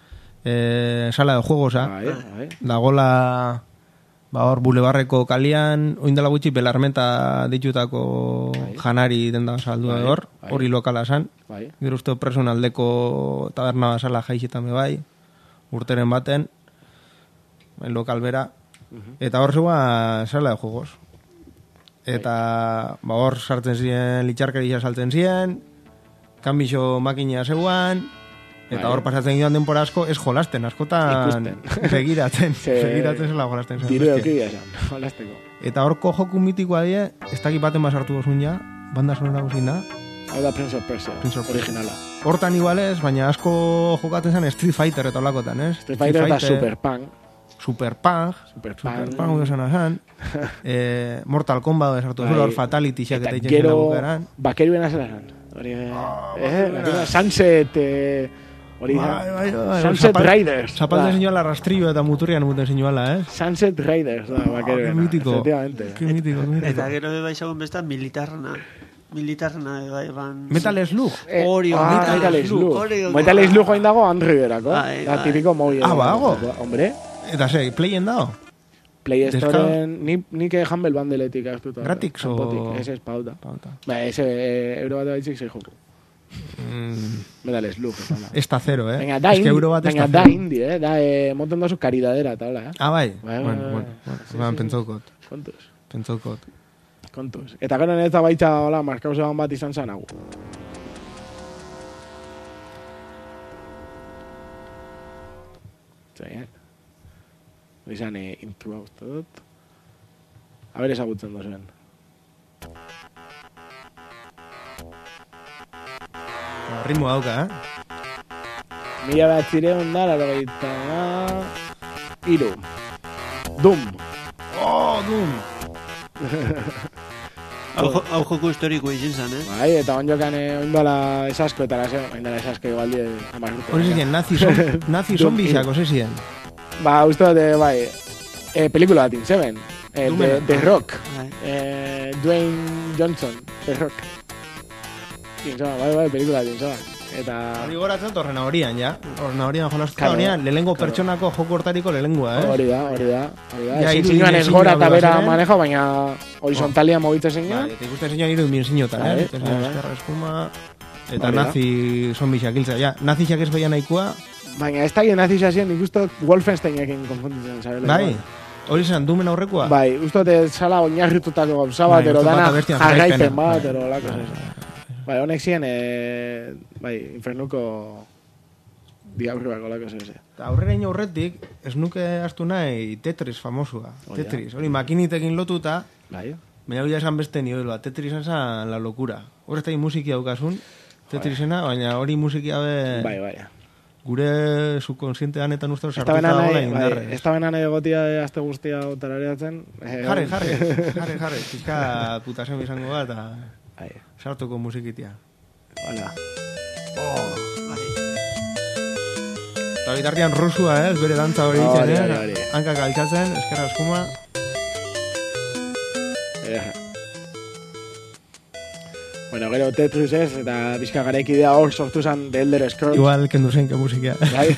A: eh, sala de juegosa.
B: Bai, bai.
A: Dagola, ba hor, bulebarreko kalian, oindala gutxi belarmenta ditutako
B: bai.
A: janari denda saldu
B: Bai,
A: hor,
B: bai.
A: hori lokala san.
B: Bai.
A: Gero uste presun aldeko taberna basala jaixetan bai, urteren baten, bai, lokal bera. Eta hor zegoa sala de juegos. Eta ba hor sartzen ziren, litxarkeria saltzen ziren, kanbixo makina zegoan, eta
B: Bai.
A: hor pasatzen joan denpora asko, ez jolasten, askotan
B: Ikusten.
A: begiratzen,
B: Ze-
A: begiratzen zela jolasten zen.
B: Diru
A: bestia.
B: eukibia esan, jolasteko.
A: Eta horko joku mitikoa die, ez dakit baten basartu gozun ja, banda sonora guzina,
B: Hau da Prince of Persia,
A: Prince of Persia.
B: originala.
A: hortan igual ez, baina asko jokatzen zen Street Fighter eta olakotan, ez?
B: Street Fighter eta Super Punk.
A: Super Punk,
B: Super
A: Super
B: Punk.
A: Punk, esan asan, eh, Mortal Kombat esartu
B: Bai.
A: zuen, hor Fatality xak
B: Eta
A: eta
B: gero,
A: itxen bukaeran.
B: bakeruena zela zan. Hori, eh, eh, Sunset, eh, hori da.
A: Bai, bai, bai,
B: Sunset
A: zapal-
B: Riders.
A: Zapalde
B: da.
A: zinuala rastrillo eta muturrian muten zinuala, eh?
B: Sunset Riders, da, bakeruena.
A: Qué mítico.
B: Efectivamente.
A: Qué mítico, qué mítico.
C: Eta gero bai zagun besta militarna. Militarna bai ban.
A: Metal Slug.
B: Eh,
C: Hori,
B: ah,
C: Metal
B: Metal
C: Slug,
B: Slug.
C: hori, hori.
B: Metal Slug joan dago Androiderako.
C: Bai,
B: Da
C: bai.
B: tipiko moi.
A: Ah, bago.
B: Hombre,
A: Eta ze, playen dao?
B: Play
A: Descarga.
B: Storen, ni, ni que Humble Bandeletik hartuta.
A: Gratis o-
B: Kanpotik, Ez ez pauta.
A: Pauta.
B: Ba, ese eh, euro bat baitzik zei joku.
A: Mm,
B: Metal Slug. eta hola.
A: esta cero, eh?
B: Venga, da,
A: Es que
B: indi,
A: euro bat
B: venga,
A: esta
B: da
A: cero.
B: indie, eh? Da, eh, monten dozu karidadera, eta hola, eh?
A: Ah, bai?
B: Bai, bai,
A: Bueno,
B: bai.
A: bueno,
B: Sí, sí,
A: bueno,
B: sí.
A: pentsaukot.
B: Kontuz,
A: Pentsaukot.
B: kontuz. Eta gero neta baita, hola, markau zegoen bat izan zen hau. Zai, eh? Izan, eh, intrua uste dut. A ber ezagutzen dozuen.
A: Ritmo dauka, eh?
B: Mila bat zireun da, laro gaita... Iru. Doom.
A: Oh, Doom!
C: Hau jo- hau joku historiko izin zen, eh?
B: Bai, eta onjokan eh, oindala esasko eta lase, oindala esasko igual die amar urte.
A: Hori ziren, nazi, zom, nazi
B: Doom,
A: zombixak, ose ziren.
B: Ba, uste dut, eh, bai, eh, pelikula bat Seven. Eh,
A: Doomena.
B: The, The Rock.
C: Bai.
B: Eh, Dwayne Johnson. The Rock. Tinsoa, bai, bai, pelikula bat tinsoa. Eta...
A: Hori goratzen torrena horian, ja. Horrena horian jolastu.
B: Claro,
A: Horian, lehengo
B: claro.
A: pertsonako joku hortariko lehengoa, eh?
B: Hori da, hori da, hori da.
A: Ja,
B: Ezin
A: hiru
B: zinuan ez
A: dimensioa
B: gora eta
A: behar
B: bera
A: ziren.
B: manejo, baina horizontalia mogitzen
A: Bai,
B: zinean.
A: eta ikusten zinean hiru dimensiotan,
B: Bai,
A: eh? Ikusten
B: bai,
A: zinean
B: bai.
A: eskerra eskuma, eta
B: Hori da.
A: nazi zombixak hiltza. Ja, nazixak ez beia nahikoa,
B: Baina ez da nazi zazien, nik uste dut Wolfensteinekin konfunditzen zarela.
A: bai? Hori zen, Doomen aurrekoa?
B: Bai, uste dut zala oinarritutako gauza bat,
A: Bai,
B: ero
A: uste bat
B: dana
A: abestian
B: jarraipen
A: jarraipena.
B: bat,
A: Bai.
B: ero lako. Bai, honek ziren, eh, bai, infernuko diaurruako lako zeze.
A: Eta aurrera ino horretik, ez nuke astu nahi Tetris famosua.
B: Oh, ja.
A: Tetris, hori makinitekin lotuta,
B: Bai,
A: baina hori esan beste nivel bat. Tetris esan la locura. Hor ez da musiki daukasun, Tetrisena, baina hori musiki habe
B: bai, bai.
A: gure subkonsientean eta nuztero
B: Ez da
A: sartuta
B: bena
A: dagoela
B: nahi, bai,
A: indarrez.
B: ez da bena nahi egotia azte guztia tarareatzen. Eh,
A: Jarre,
B: hor-
A: jarre, jarre, jarre. Pizka putasen izango bat, eta
B: Bai,
A: sartuko musikitia.
B: hola.
C: Bai.
A: Eta bitartian rusua, eh? Bere dantza hori
B: Hori,
A: ditzen,
B: hori, hori.
A: eh? Hankak altxatzen, eskerra eskuma.
B: Eh. Bueno, gero Tetris ez, eta bizka garaikidea hor sortu zen The Elder Scrolls.
A: Igual kendu zen que musikia.
B: Bai.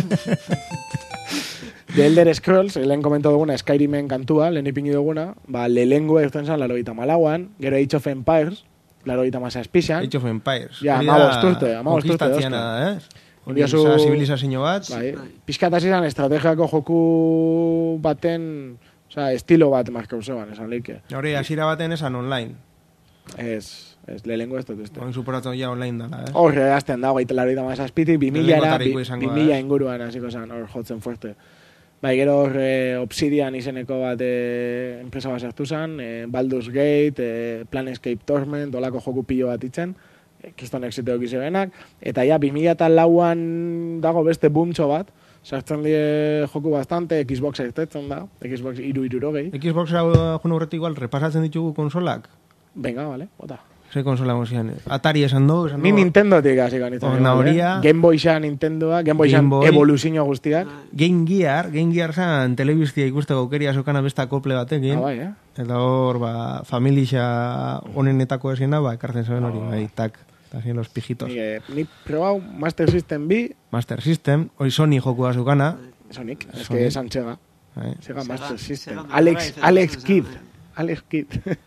B: The Elder Scrolls, lehen komento duguna Skyrimen kantua, lehen ipini duguna, ba, lehengo eusten zen laro gita malauan, gero Age of Empires, laro gita mazazpixan,
A: Age of Empires.
B: Ja,
A: Hori da
B: hamabost urte, hamabost urte
A: konkistatiana
B: dauzka.
A: da, eh? Hori
B: Diozu-
A: za zibilizazio bat.
B: bai, pizkataz izan estrategiako joku baten, osea, estilo bat markau zeban, esan leike.
A: Hori hasiera baten esan online.
B: Ez, ez, lehengo ez dut uste.
A: Oin superatzen ja online dala, eh?
B: Horre, azten dago, gaita laro gita mazazpitik, bi
A: Lehenengo
B: milara,
A: tariko
B: bi
A: izango da,
B: mila
A: eh?
B: inguruan hasiko zen, hor jotzen fuerte. Bai, gero hor eh, Obsidian izeneko bat eh, enpresa bat sartu zen, eh, Baldur's Gate, eh, Planescape Torment, olako joku pilo bat itzen, eh, kiston exiteo gizebenak, eta ja, bi mila lauan dago beste boomtxo bat, sartzen die joku bastante, Xbox ertetzen da, Xbox iru irurogei.
A: Xboxera jun aurretik igual repasatzen ditugu konsolak.
B: Venga, vale, bota.
A: Ze konsola mozian. Atari esan du, esan
B: Ni
A: du.
B: Nintendotik hasiko nintzen.
A: Orna horia.
B: Game Boy xa Nintendoa, Game Boy xa
A: Game Boy.
B: evoluzio guztiak.
A: Game Gear, Game Gear zan telebiztia ikuste gaukeria sokana besta kople batekin.
B: Ah, bai, eh?
A: Eta hor, ba, familia honenetako esena, ba, ekartzen zuen hori, bai, tak. Eta ziren los pijitos.
B: Ni, eh, ni probau Master System bi,
A: Master System, hori Sony jokua zukana.
B: Sonic, es
A: Sonic.
B: que esan Sega.
A: Bai.
B: Sega
C: Sega-
B: Master
C: Sega
B: System.
C: Mega
B: Alex,
C: Drive,
B: Alex
C: edo
B: Kidd.
C: zen,
B: Alex Kidd.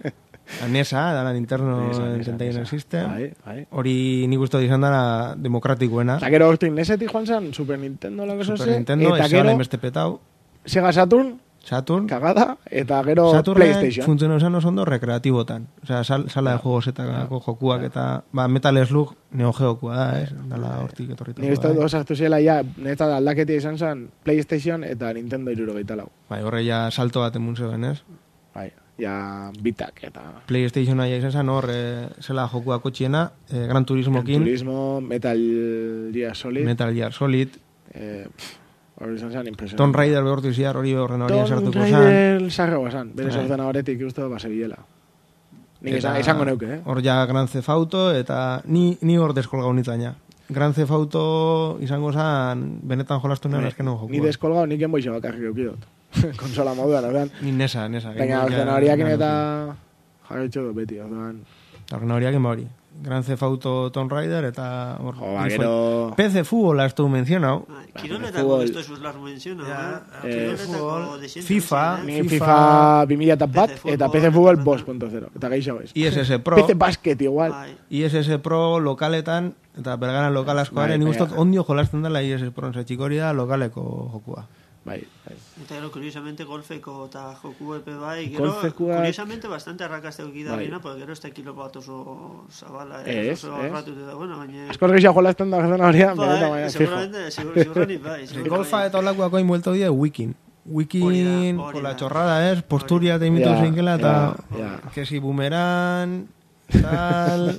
A: Anesa, da la Nintendo
B: Nesa, nesa,
A: Entertainment
B: nesa.
A: System.
B: Bai, bai.
A: Hori nik uste izan dara demokratikuena.
B: Eta gero hortu inesetik joan zen, Super Nintendo la cosa
A: Super Nintendo,
B: eta
A: ez zegoen
B: gero
A: beste petau.
B: Sega Saturn,
A: Saturn.
B: kagada, eta gero
A: Saturnen
B: PlayStation.
A: funtziono esan oso ondo rekreatibotan. Osea, sal, sala de juegosetako jokuak eta ba, Metal Slug Neo Geokua da, ez? Dala hortik etorritako.
B: Ni uste
A: da,
B: dut sartu zela ja, netzat aldaketia izan zen PlayStation eta Nintendo hirurogeita lau.
A: Bai, horre ja salto bat emun zegoen, ez?
B: Bai, ja bitak eta
A: PlayStation aia izan zen, hor, e, zela jokua kotxiena, e, Gran Turismokin,
B: Turismo, Metal Gear Solid,
A: Metal Gear Solid,
B: eh, pff, hori izan zen impresionante.
A: Tomb Raider behortu iziar, hori horren hori
B: Tomb
A: sartuko zen.
B: Raider sarragoa zen, bere
A: Bai.
B: ordenadoretik uste dut basebilela. Nik
A: Eta
B: esan, esango neuke, eh?
A: Hor ja Grand Theft Auto, eta ni, ni hor deskolgau nitzaina. Grand Theft Auto izango zen, benetan jolastu nuen azken jokua.
B: Ni deskolgau, nik enboixe bakarrik eukidot. Konsola moduan, ordean.
A: Ni nesa, nesa.
B: Baina, ordenadoriakin eta jarraitxo dut beti, ordean.
A: Ordenadoriakin ba hori. Grand Theft Auto Tomb Raider eta... Hor,
B: Jo, ba, gero...
A: P C Fútbol has tu mencionado.
C: Bai,
B: Bai,
C: Kiroletako
B: futbol.
C: esto es las menciona,
A: Ja,
C: eh?
B: eh,
C: Kiroletako de siempre,
A: FIFA,
C: sí,
B: Ni
C: eh?
B: FIFA,
A: FIFA
B: bi mila eta bat
C: P C
B: eta
C: Fútbol,
B: P C Fútbol
C: eta-
B: bost punto zero. Eta gehiago ez.
A: I S S Pro.
B: P C Basket igual.
C: Bai.
A: I S S Pro lokaletan, eta bergara lokal askoaren,
B: Bai,
A: nik
B: baina-
A: ustot ondio jolasten dela I S S Pro, txiko hori da lokaleko jokua.
B: Bai, bai.
C: Eta gero, curiosamente, golfeko eta joku epe bai, gero,
B: Golfekoak-
C: curiosamente, bastante arrakazte da
B: Bai.
C: bina, porque gero este kilo bat oso zabala,
B: Ez,
C: oso
B: ez.
C: arratute da, bueno, baina...
B: Askor gehiago jolazten da ordenadorian, benetan baina
C: Bai,
B: fijo.
C: seguramente, segur- seguramente bai. seguramente
A: Golfa
C: bai.
A: eta olakoak oin buelto die Wikin. Wikin,
C: Hori da, hori
A: con la
C: da.
A: chorrada, ez? Posturia te imito
B: Ja,
A: zeinkela, eta...
B: ja, ja.
A: Que si boomerang, tal...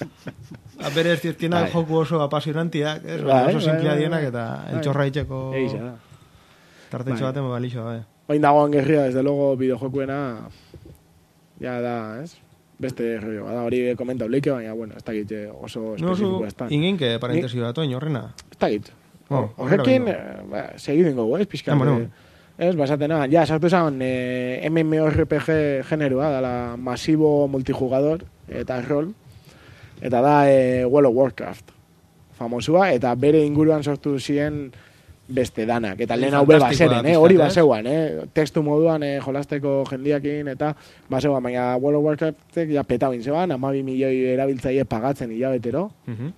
A: A berez zizkienak
B: Bai.
A: joku oso apasionantiak, ez?
B: Bai,
A: Oso
B: bai,
A: simplea
B: bai,
A: dienak,
B: bai.
A: eta
B: Bai.
A: eltxorra itxeko...
B: Eixa da.
A: Tartetxo
B: Bai.
A: baten balixo, bai.
B: Oin dagoen gerria, desde luego, bideojokuena, ja da, ez? Beste gerrio, da hori komentau leike, baina, bueno, ez dakit eh, oso
A: No,
B: espezifiko
A: zu,
B: ez da.
A: inginke parentesi bat oin, horrena.
B: Ez dakit.
A: Oh,
B: Horrekin,
A: horrela
B: eh, ba, segidin gogu, ez, pixka.
A: Ah, bueno.
B: Ez, basatena, ja, sartu esan eh, MMORPG generoa, dala masibo multijugador eta rol, eta da eh, World of Warcraft famosua, eta bere inguruan sortu ziren beste danak, eta lehen hau be
A: Fantastikoa
B: baseren, eh, hori
A: pixkat, ez?
B: baseuan, eh, testu moduan eh, jolasteko jendiakin, eta baseuan, baina World of Warcraftek ja petauin zeban, amabi milioi erabiltzaile pagatzen hilabetero,
A: Mhm.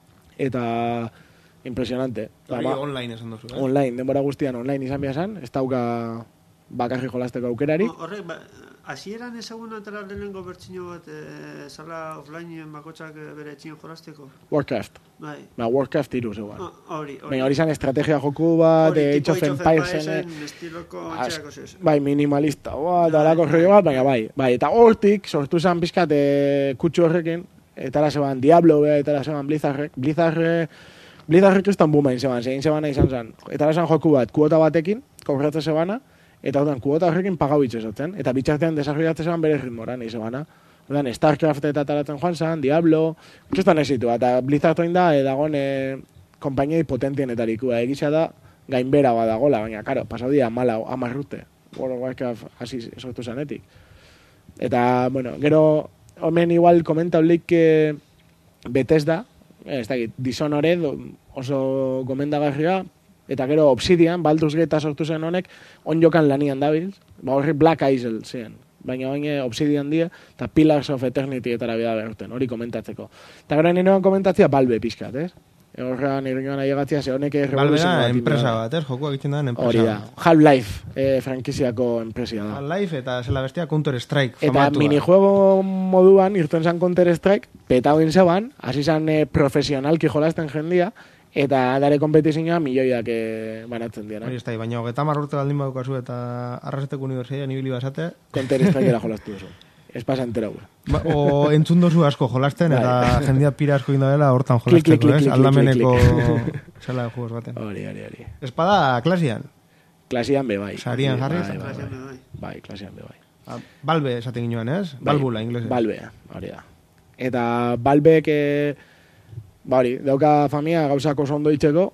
B: eta impresionante.
A: Hori
B: Ama-
A: online esan duzu, eh?
B: online, denbora guztian online izan behar ez dauka bakarri jolasteko aukerarik.
C: Horrek, ba, hasieran ezagun atera lehenengo bertsio bat, e, zala offlineen bakotxak eh, bere etxien jolasteko.
B: Warcraft.
C: Bai.
B: Ba, Warcraft iru zeuan.
C: Ah, Hori, hori.
B: Baina hori izan estrategia joku bat,
C: Hori,
B: eh,
C: tipo
B: Age of
C: Age of
B: Empiresen, eh,
C: Empiresen estiloko
B: az-
C: txeako zez.
B: bai, minimalista, ba, eta
C: Bai,
B: alako
C: bai.
B: rollo bat, baina bai. Bai, eta hortik sortu zen pizkat eh, kutsu horrekin, eta la zeban Diablo, bea, eta la zeban Blizzardrek, Blizzardrek, Blizzardrek ez tan bumain zeban, zein zebana izan zen. Eta la zen joku bat, kuota batekin, kobratzen zebana, eta ordan kuota horrekin pagau itxesotzen, eta bitxartean desarrollatzen zeban bere ritmora, nahi zebana. Ordan Starcraft eta talatzen joan zen, Diablo, kristan ezitu, eta Blizzard oin da, edagon e, konpainiei potentienetarikua, egisa da, gainbera badagola, baina, karo, pasau dia mala, amarrute, World of Warcraft hasi sortu zanetik. Eta, bueno, gero, homen igual komenta holik eh, Bethesda, eh, ez dakit, Dishonored oso gomendagarria, eta gero Obsidian, Baldur's Gate sortu zen honek, on jokan lanian dabil, ba horri Black Isle zen, baina baina Obsidian die, eta Pillars of Eternity etara bida behorten, hori komentatzeko. Eta gero nirean komentatzea Valve pixkat, ez? Horrean irriñoan ailegatzea, ze honek
A: Balbera,
B: revoluzio bat
A: enpresa
B: india.
A: bat, ez? Jokuak egiten da enpresa.
B: Hori da, Half-Life eh, frankiziako enpresia da.
A: Half-Life eta zela bestia Counter-Strike
B: Eta
A: famatua.
B: minijuego moduan, irten zan Counter-Strike, petauin zeban, hasi zan eh, profesionalki jolasten jendia, eta dare kompetizioa milioiak eh, banatzen diena.
A: Hori ez da, baina hogeita hamar urte baldin badukazu eta arraseteko unibertsitatean ibili basate,
B: Counter-Strike jolastu duzu. Ez pasa entera gu.
A: ba, o entzun dozu asko jolasten,
B: Bai.
A: eta jendia pira asko inda dela hortan
B: Klik, klik,
A: jolasteko,
B: klik,
A: ez?
B: klik,
A: Aldameneko
B: klik,
A: zela de juegos baten.
B: Hori, hori, hori.
A: Espada klasian,
B: Klasian be bai.
A: Sarian jarri,
B: Bai,
A: eta
B: bai,
C: Klasian
B: bai.
C: be bai.
B: Bai, klasian be bai.
A: a, Valve esaten ginoen, ez?
B: Bai.
A: Valvula, inglesez.
B: Valve, hori da. Eta Valvek, eh, ba hori, dauka familia gauzak oso ondo itxeko,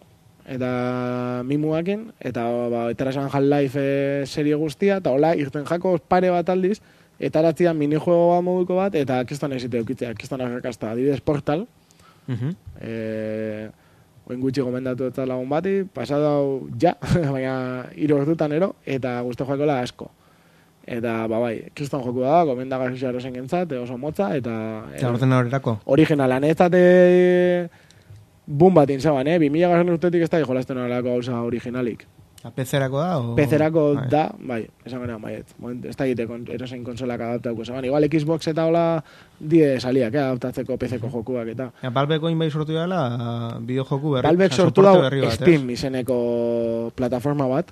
B: eta mimuakin, eta ba, etarasan Half-Life eh, serie guztia, eta hola, irten jako pare bat aldiz, eta ratzian minijuego bat moduko bat, eta kiston ezite eukitzea, kiston arrakasta, adibidez Portal,
A: Mhm.
B: Eh, oin gutxi gomendatu eta lagun bati, pasatu ja, baina hiru ordutan ero, eta guzti joakola asko. Eta, ba bai, kriston joku da, gomendagarria erosen gentzat, oso motza, eta...
A: Eta ordenadorerako?
B: Originalan, ez date... Boom bat inzaban, eh? bi mila garren urtetik ez da jolazten horrelako gauza originalik.
A: P C-erako da? O...
B: P C-erako da, bai, esan gara, bai, ez da egite kon, erosen konsolak adaptauko zaban. Igual Xbox eta hola die saliak, eh, adaptatzeko P C-ko jokuak eta.
A: Ja, Valveko inbai sortu dela, bideo joku berri.
B: Valvek sortu da Steam izeneko plataforma bat,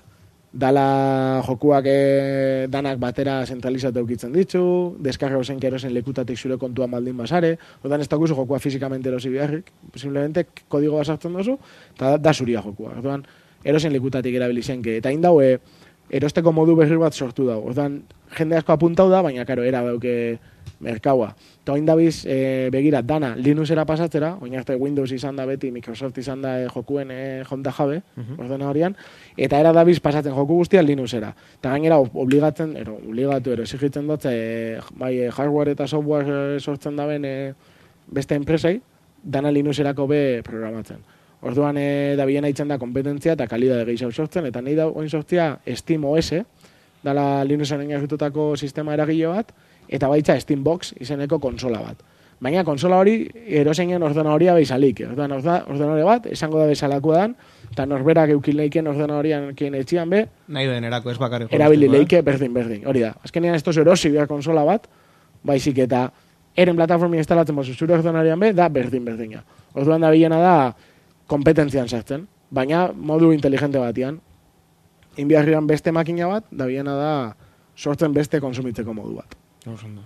B: dala jokuak e, danak batera zentralizatu eukitzen ditzu, deskarga ozen kerosen lekutatik zure kontuan baldin basare, odan ez dakuzu jokua fizikamente erosi biharrik, simplemente kodigo basartzen dozu, eta da, da zuria jokua. Odan, erosen lekutatik erabili zenke. Eta indau, e, erosteko modu berri bat sortu dago. Odan, jende asko apuntau da, baina, karo, era dauke merkaua. Eta oin dabiz, e, begira, dana Linuxera pasatzera, oin arte Windows izan da beti, Microsoft izan da e, jokuen e, jonta jabe, uh-huh. ordenadorian, eta era dabiz pasatzen joku guztia Linuxera. Eta gainera, obligatzen, ero, obligatu, ero, exigitzen dut, e, bai, e, hardware eta software sortzen daben e, beste enpresei, dana Linuxerako be programatzen. Orduan, e, da biena itzen da kompetentzia eta kalidade gehiago sortzen, eta nahi da oin sortzia Steam O S, dala Linuxen egitutako sistema eragile bat, eta baitza Steambox izeneko konsola bat. Baina konsola hori eroseinen ordenadoria behizalik. Orduan, ordenadore bat, esango da bezalakoa dan, eta norberak eukil leiken ordenadorian kien etxian be,
A: nahi den erako ez bakarrik.
B: Erabili leike berdin berdin. Hori da, azkenean ez tozu erosi behar konsola bat, baizik eta eren plataformi instalatzen bozu zure ordenadorian be, da berdin berdina. Orduan da bilena da kompetentzian sartzen, baina modu inteligente batian. Inbiarrian beste makina bat, da bilena da sortzen beste konsumitzeko modu bat.
A: Osondo.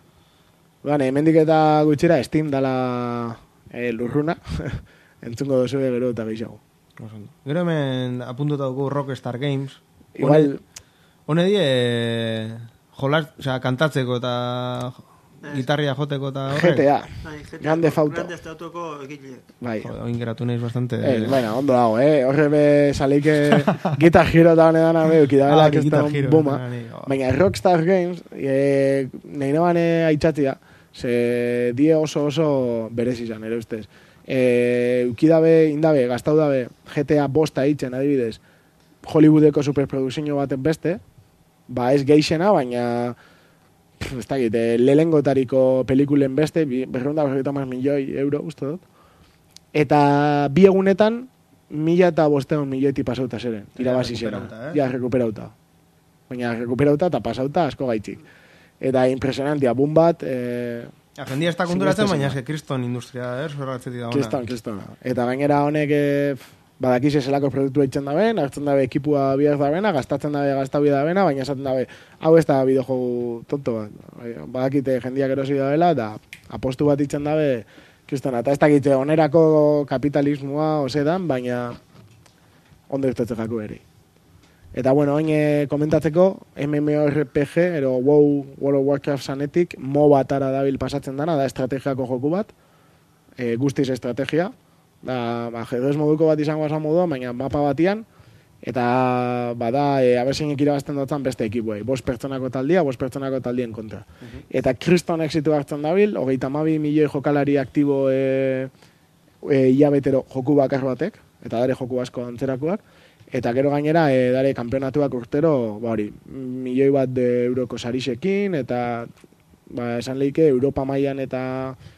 B: Odan, hemendik eta gutxira Steam dala e, lurruna, entzungo dozu gero eta gehiago.
A: Osondo. Gero hemen apuntuta dugu Rockstar Games.
B: Igual...
A: Hone die, jolas, o sea, kantatzeko eta gitarria joteko eta horrek.
B: G T A, Grande Fauto.
C: Grande Fautoko egileek.
B: Bai.
A: Oin geratu nahiz bastante...
B: Eh, bueno, ondo dago, eh? Horre be saleike Guitar Hero eta hone dana be, ukidabela
A: ah,
B: kestan boma. Baina Rockstar Games, e, nahi naban aitzatia, ze die oso oso berez izan, ere ustez. E, ukidabe, indabe, gaztau dabe, G T A bosta hitzen, adibidez, Hollywoodeko superproduzio baten beste, ba ez geixena, baina... ez da egite, lehengotariko pelikulen beste, berreunda berreita maz milioi euro, uste dut. Eta bi egunetan, mila eta bosteun milioiti pasauta zeren, irabazi zera. Eh? Ja, rekuperauta. Baina rekuperauta eta pasauta asko gaitzik. Eta impresionantia, boom bat... Eh,
A: ja, jendia ez da konturatzen, baina ez que kriston industria, eh? Zorratzetik da ona.
B: Kriston, kriston. Eta gainera honek... Eh, badakiz eselako produktu eitzen da ben, hartzen dabe ekipua biak da bena, gastatzen dabe gaztabi da bena, baina esaten dabe, hau ez da bideojogu tonto bat. Badakite jendiak erosi da bela, eta apostu bat eitzen dabe, kristona. Eta ez dakite onerako kapitalismoa osedan, baina ondo irtetze jako ere. Eta bueno, oin e, komentatzeko, MMORPG, ero WoW, World of Warcraft zanetik, MOBA tara dabil pasatzen dana, da estrategiako joku bat, e, guztiz estrategia, da, ba, ajedrez moduko bat izango esan moduan, baina mapa batian, eta bada, e, abeseinek irabazten dutzen beste ekipuei, bost pertsonako taldia, bost pertsonako taldien kontra. Uh-huh. Eta kriston exitu hartzen dabil, hogeita hamabi milioi jokalari aktibo e, e, hilabetero joku bakar batek, eta dare joku asko antzerakoak, eta gero gainera, e, dare kanpionatuak urtero, ba hori, milioi bat de euroko sarisekin, eta ba, esan lehike, Europa mailan eta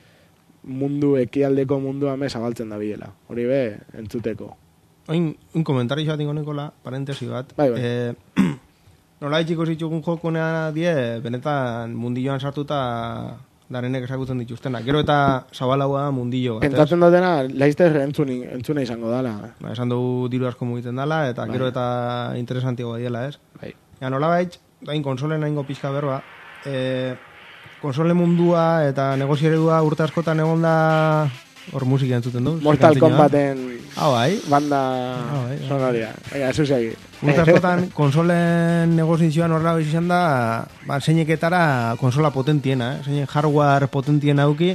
B: mundu ekialdeko mundua me zabaltzen da bilela. Hori be, entzuteko.
A: Oin, un komentari bat ingo Nikola, parentesi bat.
B: Bai, bai.
A: Eh, nola itxiko zitzugun jokunea die, benetan mundilloan sartuta darenek esagutzen dituztenak. Gero eta zabalagoa mundillo bat.
B: Pentsatzen dutena, laizte entzune, entzune izango dala.
A: Ba, esan dugu diru asko mugiten dala, eta bai. Gero eta interesantiagoa diela, ez?
B: Bai.
A: Ja, nola baitz, dain konsolen nahingo pixka berba, eh, konsole mundua eta negozieredua urte askotan egon da hor musika entzuten du.
B: Mortal Kombaten
A: ah, bai.
B: Banda
A: ah, bai,
B: sonoria. Venga, zuziagi.
A: Urte askotan konsolen negozioan horrela izan da, ba, zeineketara konsola potentiena, eh? Zeinen hardware potentiena auki,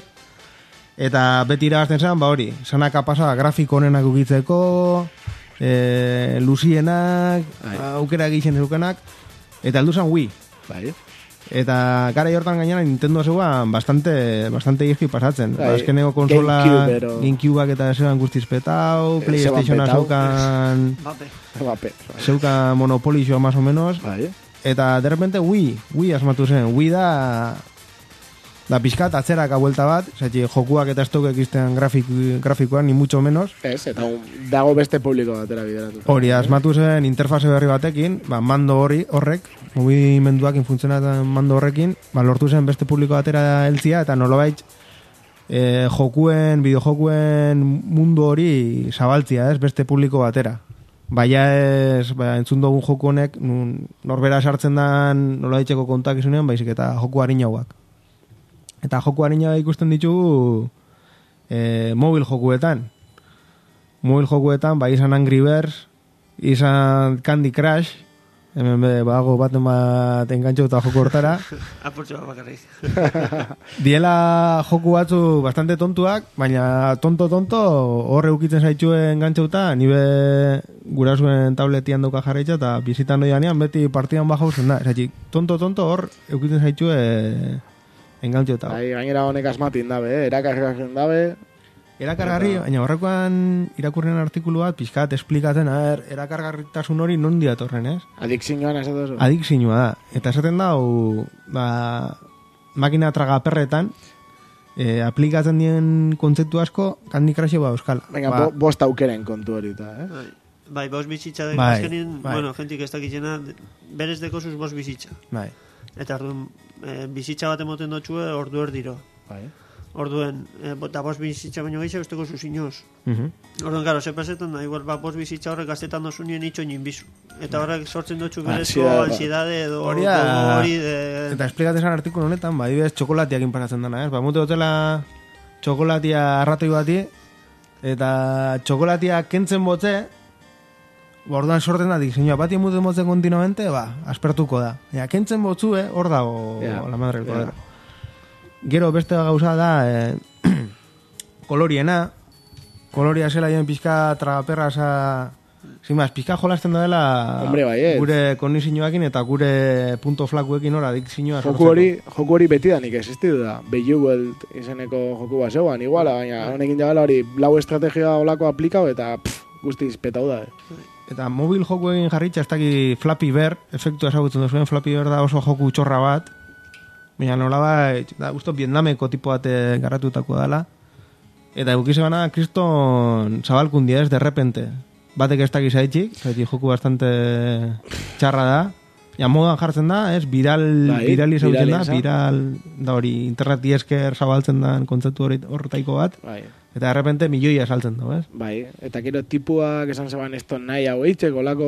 A: eta beti irabazten zen, ba hori, sanaka pasa grafiko honenak ukitzeko, e, luzienak, aukera egiten zukenak, eta heldu zen Wii.
B: Bai.
A: Eta gara hortan gainera Nintendo zegoan bastante, bastante irki pasatzen.
B: Bai,
A: Azkeneko konsola
B: GameCube, ero-
A: GameCubeak eta zeban guztiz petau,
B: Eh,
A: PlayStationa
B: zeban petau.
A: zeukan,
C: Bape.
B: Bape.
A: zeukan monopolioa más o menos.
B: Bai.
A: Eta de repente Wii, Wii asmatu zen. Wii da da pixkat atzerak abuelta bat, zati jokuak eta estokek iztean grafik, grafikoan, ni mucho menos.
B: Ez, eta un, dago beste publiko batera bideratu.
A: Hori, asmatu zen interfase berri batekin, ba, mando hori horrek, mugimenduak funtzionatzen mando horrekin, ba, lortu zen beste publiko batera heltzia, eta nolabait e, jokuen, bideojokuen mundu hori zabaltzia, ez, beste publiko batera. Baina ez, ba, entzun dugun joku honek, nun, norbera sartzen dan nolabaiteko kontak izunean, baizik eta joku harinauak. Eta joku harina ikusten ditugu e, mobil jokuetan. Mobil jokuetan, bai izan Angry Birds, izan Candy Crush, hemen be, bago baten bat engantxo eta joku hortara.
C: Apurtxo bat bakarrik.
A: Diela joku batzu bastante tontuak, baina tonto-tonto horre ukitzen zaitxue engantxauta, nibe gurasuen tabletian dauka jarraitza eta bizitan noianean beti partidan baja uzen da. Zatik, tonto-tonto hor eukitzen zaitxue engantxauta.
B: Bai, gainera honek asmatin dabe, eh? Erakargarren dabe.
A: Erakargarri, baina horrekoan irakurren artikulu bat, pixkat esplikatzen, er, erakargarritasun hori non diatorren, ez?
B: Adikzioan ez dut.
A: Adikzinua da. Eta esaten da, u, ba, makina tragaperretan, e, aplikatzen dien kontzeptu asko, Candy Crush ba euskala.
B: Venga,
A: ba,
B: bo, bost aukeren kontu hori eta, eh?
C: Bai, bai bost bizitza dek
A: Bai,
C: azkenin,
A: bai.
C: bueno, jentik ez dakitxena, berez dekosuz bost bizitza.
A: bai.
C: Eta orduan, e, bizitza bat emoten dutxue ordu erdiro.
B: Bai.
C: Orduen, e, eta bost bizitza baino gehiago usteko zuzinoz.
A: Uh-huh.
C: Orduan, karo, sepasetan da, igual, ba, bost bizitza horrek gaztetan dozu nien itxo ninbizu. Eta horrek sortzen dutxu berezko
B: Ansiedade.
C: ansiedade edo
A: Hori da-
C: gogo hori de...
A: Eta esplikatzen artikulu honetan, ba, dibez, txokolatiak inparatzen dana, ez? Ba, mute dutela txokolatia arratoi bati, eta txokolatia kentzen botze, ba, orduan sorten da, diseinua bati mute motzen kontinuamente, ba, aspertuko da. Ja, kentzen botzue, hor dago
B: Ja,
A: la madre del
B: ja.
A: cordero. Gero beste gauza da, eh, koloriena, koloria zela joan pixka tragaperra sa... Zimaz, pixka jolasten da dela
B: Hombre, baiet.
A: gure kondizioakin eta gure punto flakuekin hor adikzioa
B: Joku hori, joku hori betidanik existitu da. Bejeweled izeneko joku bat zeuan, iguala, baina honekin jagala hori lau estrategia olako aplikau eta pff, guztiz petau da. Eh?
A: Eta mobil jokuekin jarritxa ez daki Flappy Bird, efektu ezagutzen duzuen, Flappy Bird da oso joku txorra bat, baina nolabait, da, usto Vietnameko tipo bat eh, garratutako dela, eta egukize bana, kriston zabalkundia ez, de repente. Batek ez dakiz haitxik, haitxik joku bastante txarra da, ja modan jartzen da, ez, viral,
B: Bai,
A: virali zautzen da,
B: viralen
A: viral, da hori, interneti esker zabaltzen da kontzeptu hori horretaiko bat,
B: Bai,
A: eta de repente milioia saltzen da, ez?
B: bai. Eta gero tipuak esan zeban esto nahi hau eitxek, olako...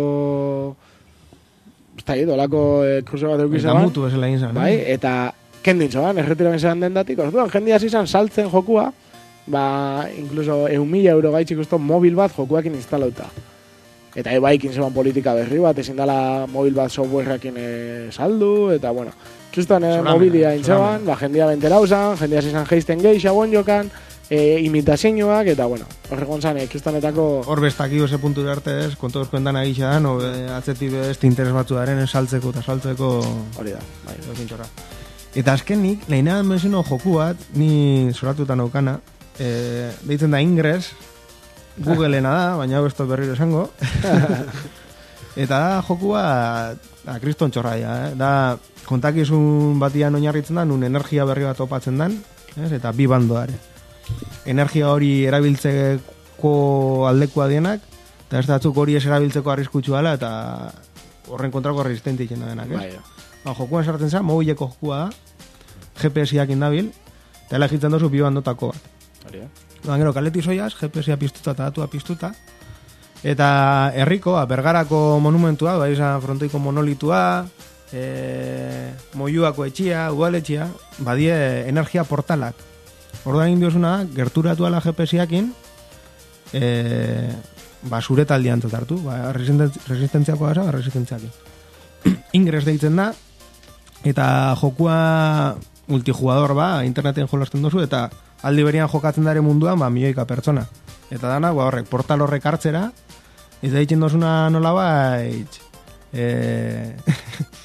B: Ez da git, olako eh, kurso bat eukiz
A: Eta
B: zeban.
A: mutu esela egin zan,
B: Bai,
A: eh?
B: eta kendin zoan, erretiramen zeban dendatik, orduan, jendia zizan saltzen jokua, ba, incluso eun mila euro gaitxik usto mobil bat jokuakin instalauta. Eta ebaikin zeban politika berri bat, ezin dala mobil bat softwareakin e, saldu, eta bueno, kriston e,
A: Zoramena,
B: mobilia intzeban,
A: zoramena.
B: ba, jendia bentera usan, jendia zizan geisten gehi, xabon jokan, e, imitazioak, eta bueno, horregon zan, e, kristonetako...
A: Hor bestakio ze puntu arte ez, kontu eskuentan egitxe da, no, e, atzetik beste interes batzu daren saltzeko eta saltzeko...
B: Hori da, bai.
A: Edozein txorra. Eta azkenik, lehenan menzino joku bat, ni zoratuta naukana, e, deitzen da Ingress, Googleena da, baina hau ez dut berriro esango. Eta da joku bat, da, kriston txorra ja, eh? Da, kontakizun batian oinarritzen da, nun energia berri bat topatzen dan, ez? Eta bi bandoare. Energia hori erabiltzeko aldekua dienak, eta ez datzuk hori ez erabiltzeko arriskutsu dela, eta horren kontrako resistente itxena denak, ez?
B: Bai,
A: Ba, jokuan sartzen zen, mobileko jokua da, G P S-iak indabil, eta elegitzen dozu bi bandotako bat.
B: hori da.
A: Ba, gero, kaleti zoiaz, G P S-ia piztuta eta datua piztuta, eta herriko, Bergarako monumentua, ba, izan frontoiko monolitua, e, Moiuako etxia, udaletxia, badie energia portalak. Orduan egin diozuna, gerturatu ala G P S-iakin, e, ba, zure taldean hartu, ba, resistentziako da, ba, resistentziakin. Ingress deitzen da, eta jokua multijugador ba, interneten jolasten dozu, eta aldi berian jokatzen dare munduan, ba, milioika pertsona. Eta dana, ba, horrek, portal horrek hartzera, eta ditzen dozuna nola bait, e,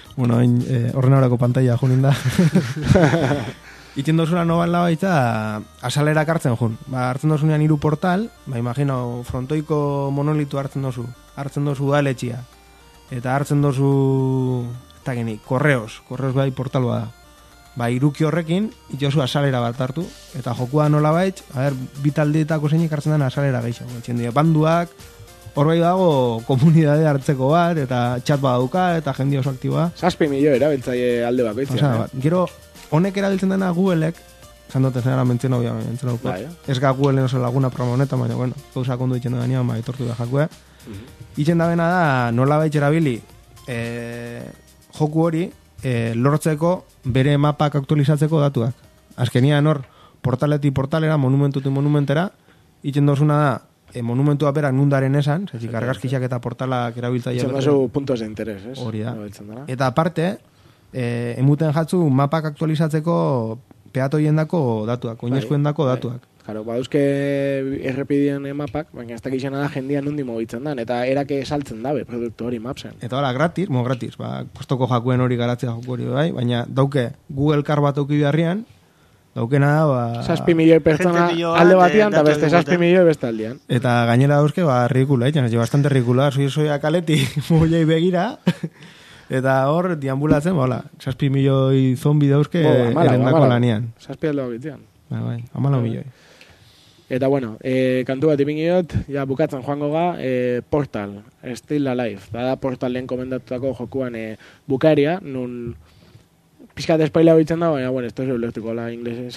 A: Bueno, hain, eh, horren aurako pantalla junin da. Itzen dozula noban labaitza, asalera hartzen jun. Ba, hartzen dozunean hiru portal, ba, imagino, frontoiko monolitu hartzen dozu. Hartzen dozu aletxia. Eta hartzen dozu, eta geni, korreos. Korreos bai portal bada. Ba, iruki horrekin, itxosu asalera bat hartu. Eta jokua nola baitz, a ber, bitaldeetako zeinik hartzen den asalera gehiago. Etxen dira, banduak, hor bai dago komunidade hartzeko bat, eta chat bat dauka, eta jendi oso aktiboa.
B: Zazpi milio erabiltzaile alde bakoitzen.
A: Osea, bat, gero, honek erabiltzen dena Googleek, esan duten zenara mentzien hobia, mentzien hau. Ez ga Googleen oso laguna programa honetan, baina, bueno, gauza kondu ditzen da ganean, ba, etortu da jakue. Itzen da bena da, nola baitz erabili, e, joku hori, e, lortzeko bere mapak aktualizatzeko datuak. Azkenian hor, portaletik portalera, monumentutik monumentera, itzen dozuna da, e, monumentua berak nundaren esan, zesik argazkixak eta portalak erabiltzaile.
B: Itzen baso puntos de interés, ez?
A: Hori da. Eta aparte, e, emuten jatzu mapak aktualizatzeko peatoien dako datuak, oinezkoen dako datuak.
B: Claro, badauzke errepidien mapak, baina ez dakizena da jendia nundi mogitzen dan, eta erake saltzen dabe produktu hori mapsen.
A: Eta hala, gratis, mo gratis, ba, kostoko jakuen hori garatzea joku hori bai, baina dauke Google Car bat auki beharrian, daukena da, ba...
B: Zazpi milioi pertsona alde batian, eta beste zazpi milioi beste aldean.
A: Eta gainera dauzke, ba, ridikula, eh? Jans, bastante ridikula, soi soia kaleti, mugiei begira, eta hor, diambulatzen, ba, hola, zazpi milioi zombi dauzke erendako lanian.
B: Zazpi alde bakitzean.
A: Ba, bai, amala milioi.
B: Eta bueno, e, kantu bat ipiniot, ja bukatzen joango ga, e, Portal, Still Alive. Bada Portalen komendatutako jokuan e, bukaria, nun pizkat espaila bitzen da, baina, bueno, esto es eulektuko la inglesez.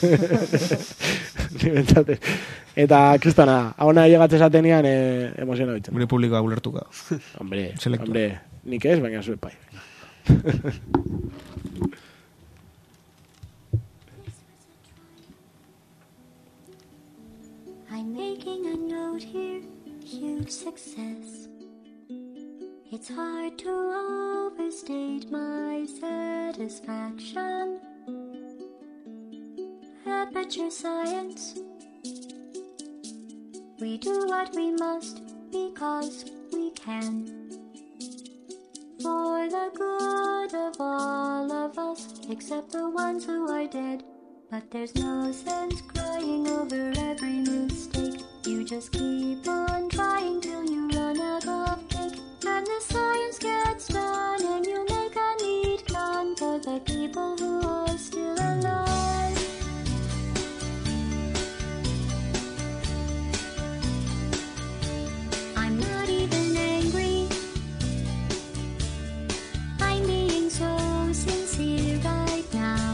B: Eta kristana, hauna llegatzen zatenean e, emoziona bitzen.
A: Gure publikoa ulertuka.
B: Hombre,
A: Selectua.
B: hombre, nik ez, baina zuen pai.
D: I'm making a note here, huge success. It's hard to overstate my satisfaction. Aperture science. We do what we must because we can. For the good of all of us, except the ones who are dead. But there's no sense crying over every mistake. You just keep on trying till you run out of cake. And the science gets done and you make a neat gun for the people who are still alive. I'm not even angry. I'm being so sincere right now.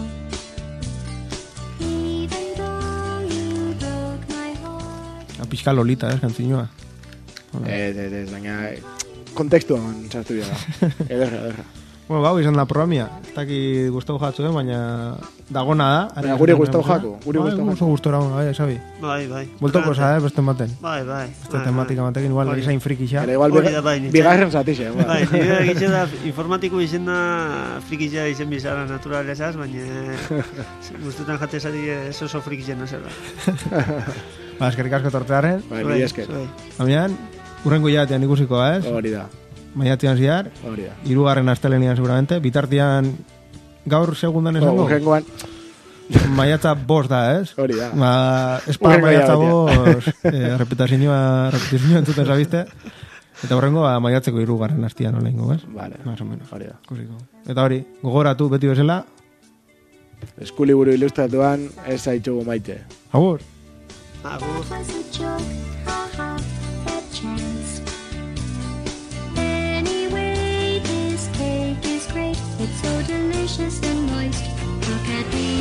A: Pixka lolita, ez, kantzinoa.
B: Ez, ez, ez, baina kontekstuan txartu dira. Ederra, ederra.
A: Bueno, bau, izan da programia. Ez daki gustau jatzuen, baina dagona da.
B: Baina guri gustau jako. Guri
A: bai,
B: gustau
A: jako. Gustora, bai, Xabi.
C: Bai, bai.
A: Voltoko za, eh, beste maten.
C: Bai, bai.
A: Este tematika matekin, igual, izain frikixa.
B: Ere, igual, bigarren zatixe.
C: Bai, nire egitxe da, informatiko izen da frikixa izen bizara naturalezaz, baina guztutan jatezari ez oso frikixa nazela.
A: Ba, eskerrik asko tortearen.
B: Bai, mila esker.
A: Hamian, urrengo jatean ikusiko, ez?
B: Hori da.
A: Maiatzean ziar.
B: Hori da.
A: Hirugarren astelenian seguramente. Bitartian gaur segundan esango.
B: Urrengoan.
A: Maiatza bost da, ez?
B: Hori da.
A: Ba, espa maiatza bost. Eh, repetazioa, repetazioa entzuten zabizte. Eta horrengo, ba, maiatzeko hirugarren astian olengo, ez?
B: Vale.
A: Más o menos.
B: Hori da.
A: Kusiko. Eta hori, gogoratu beti bezala.
B: Eskuliburu ilustratuan ez zaitxugu maite.
A: Agur.
C: Agur.
D: It was a joke, haha, that chance. Anyway, this cake is great. It's so delicious and moist. Look at me.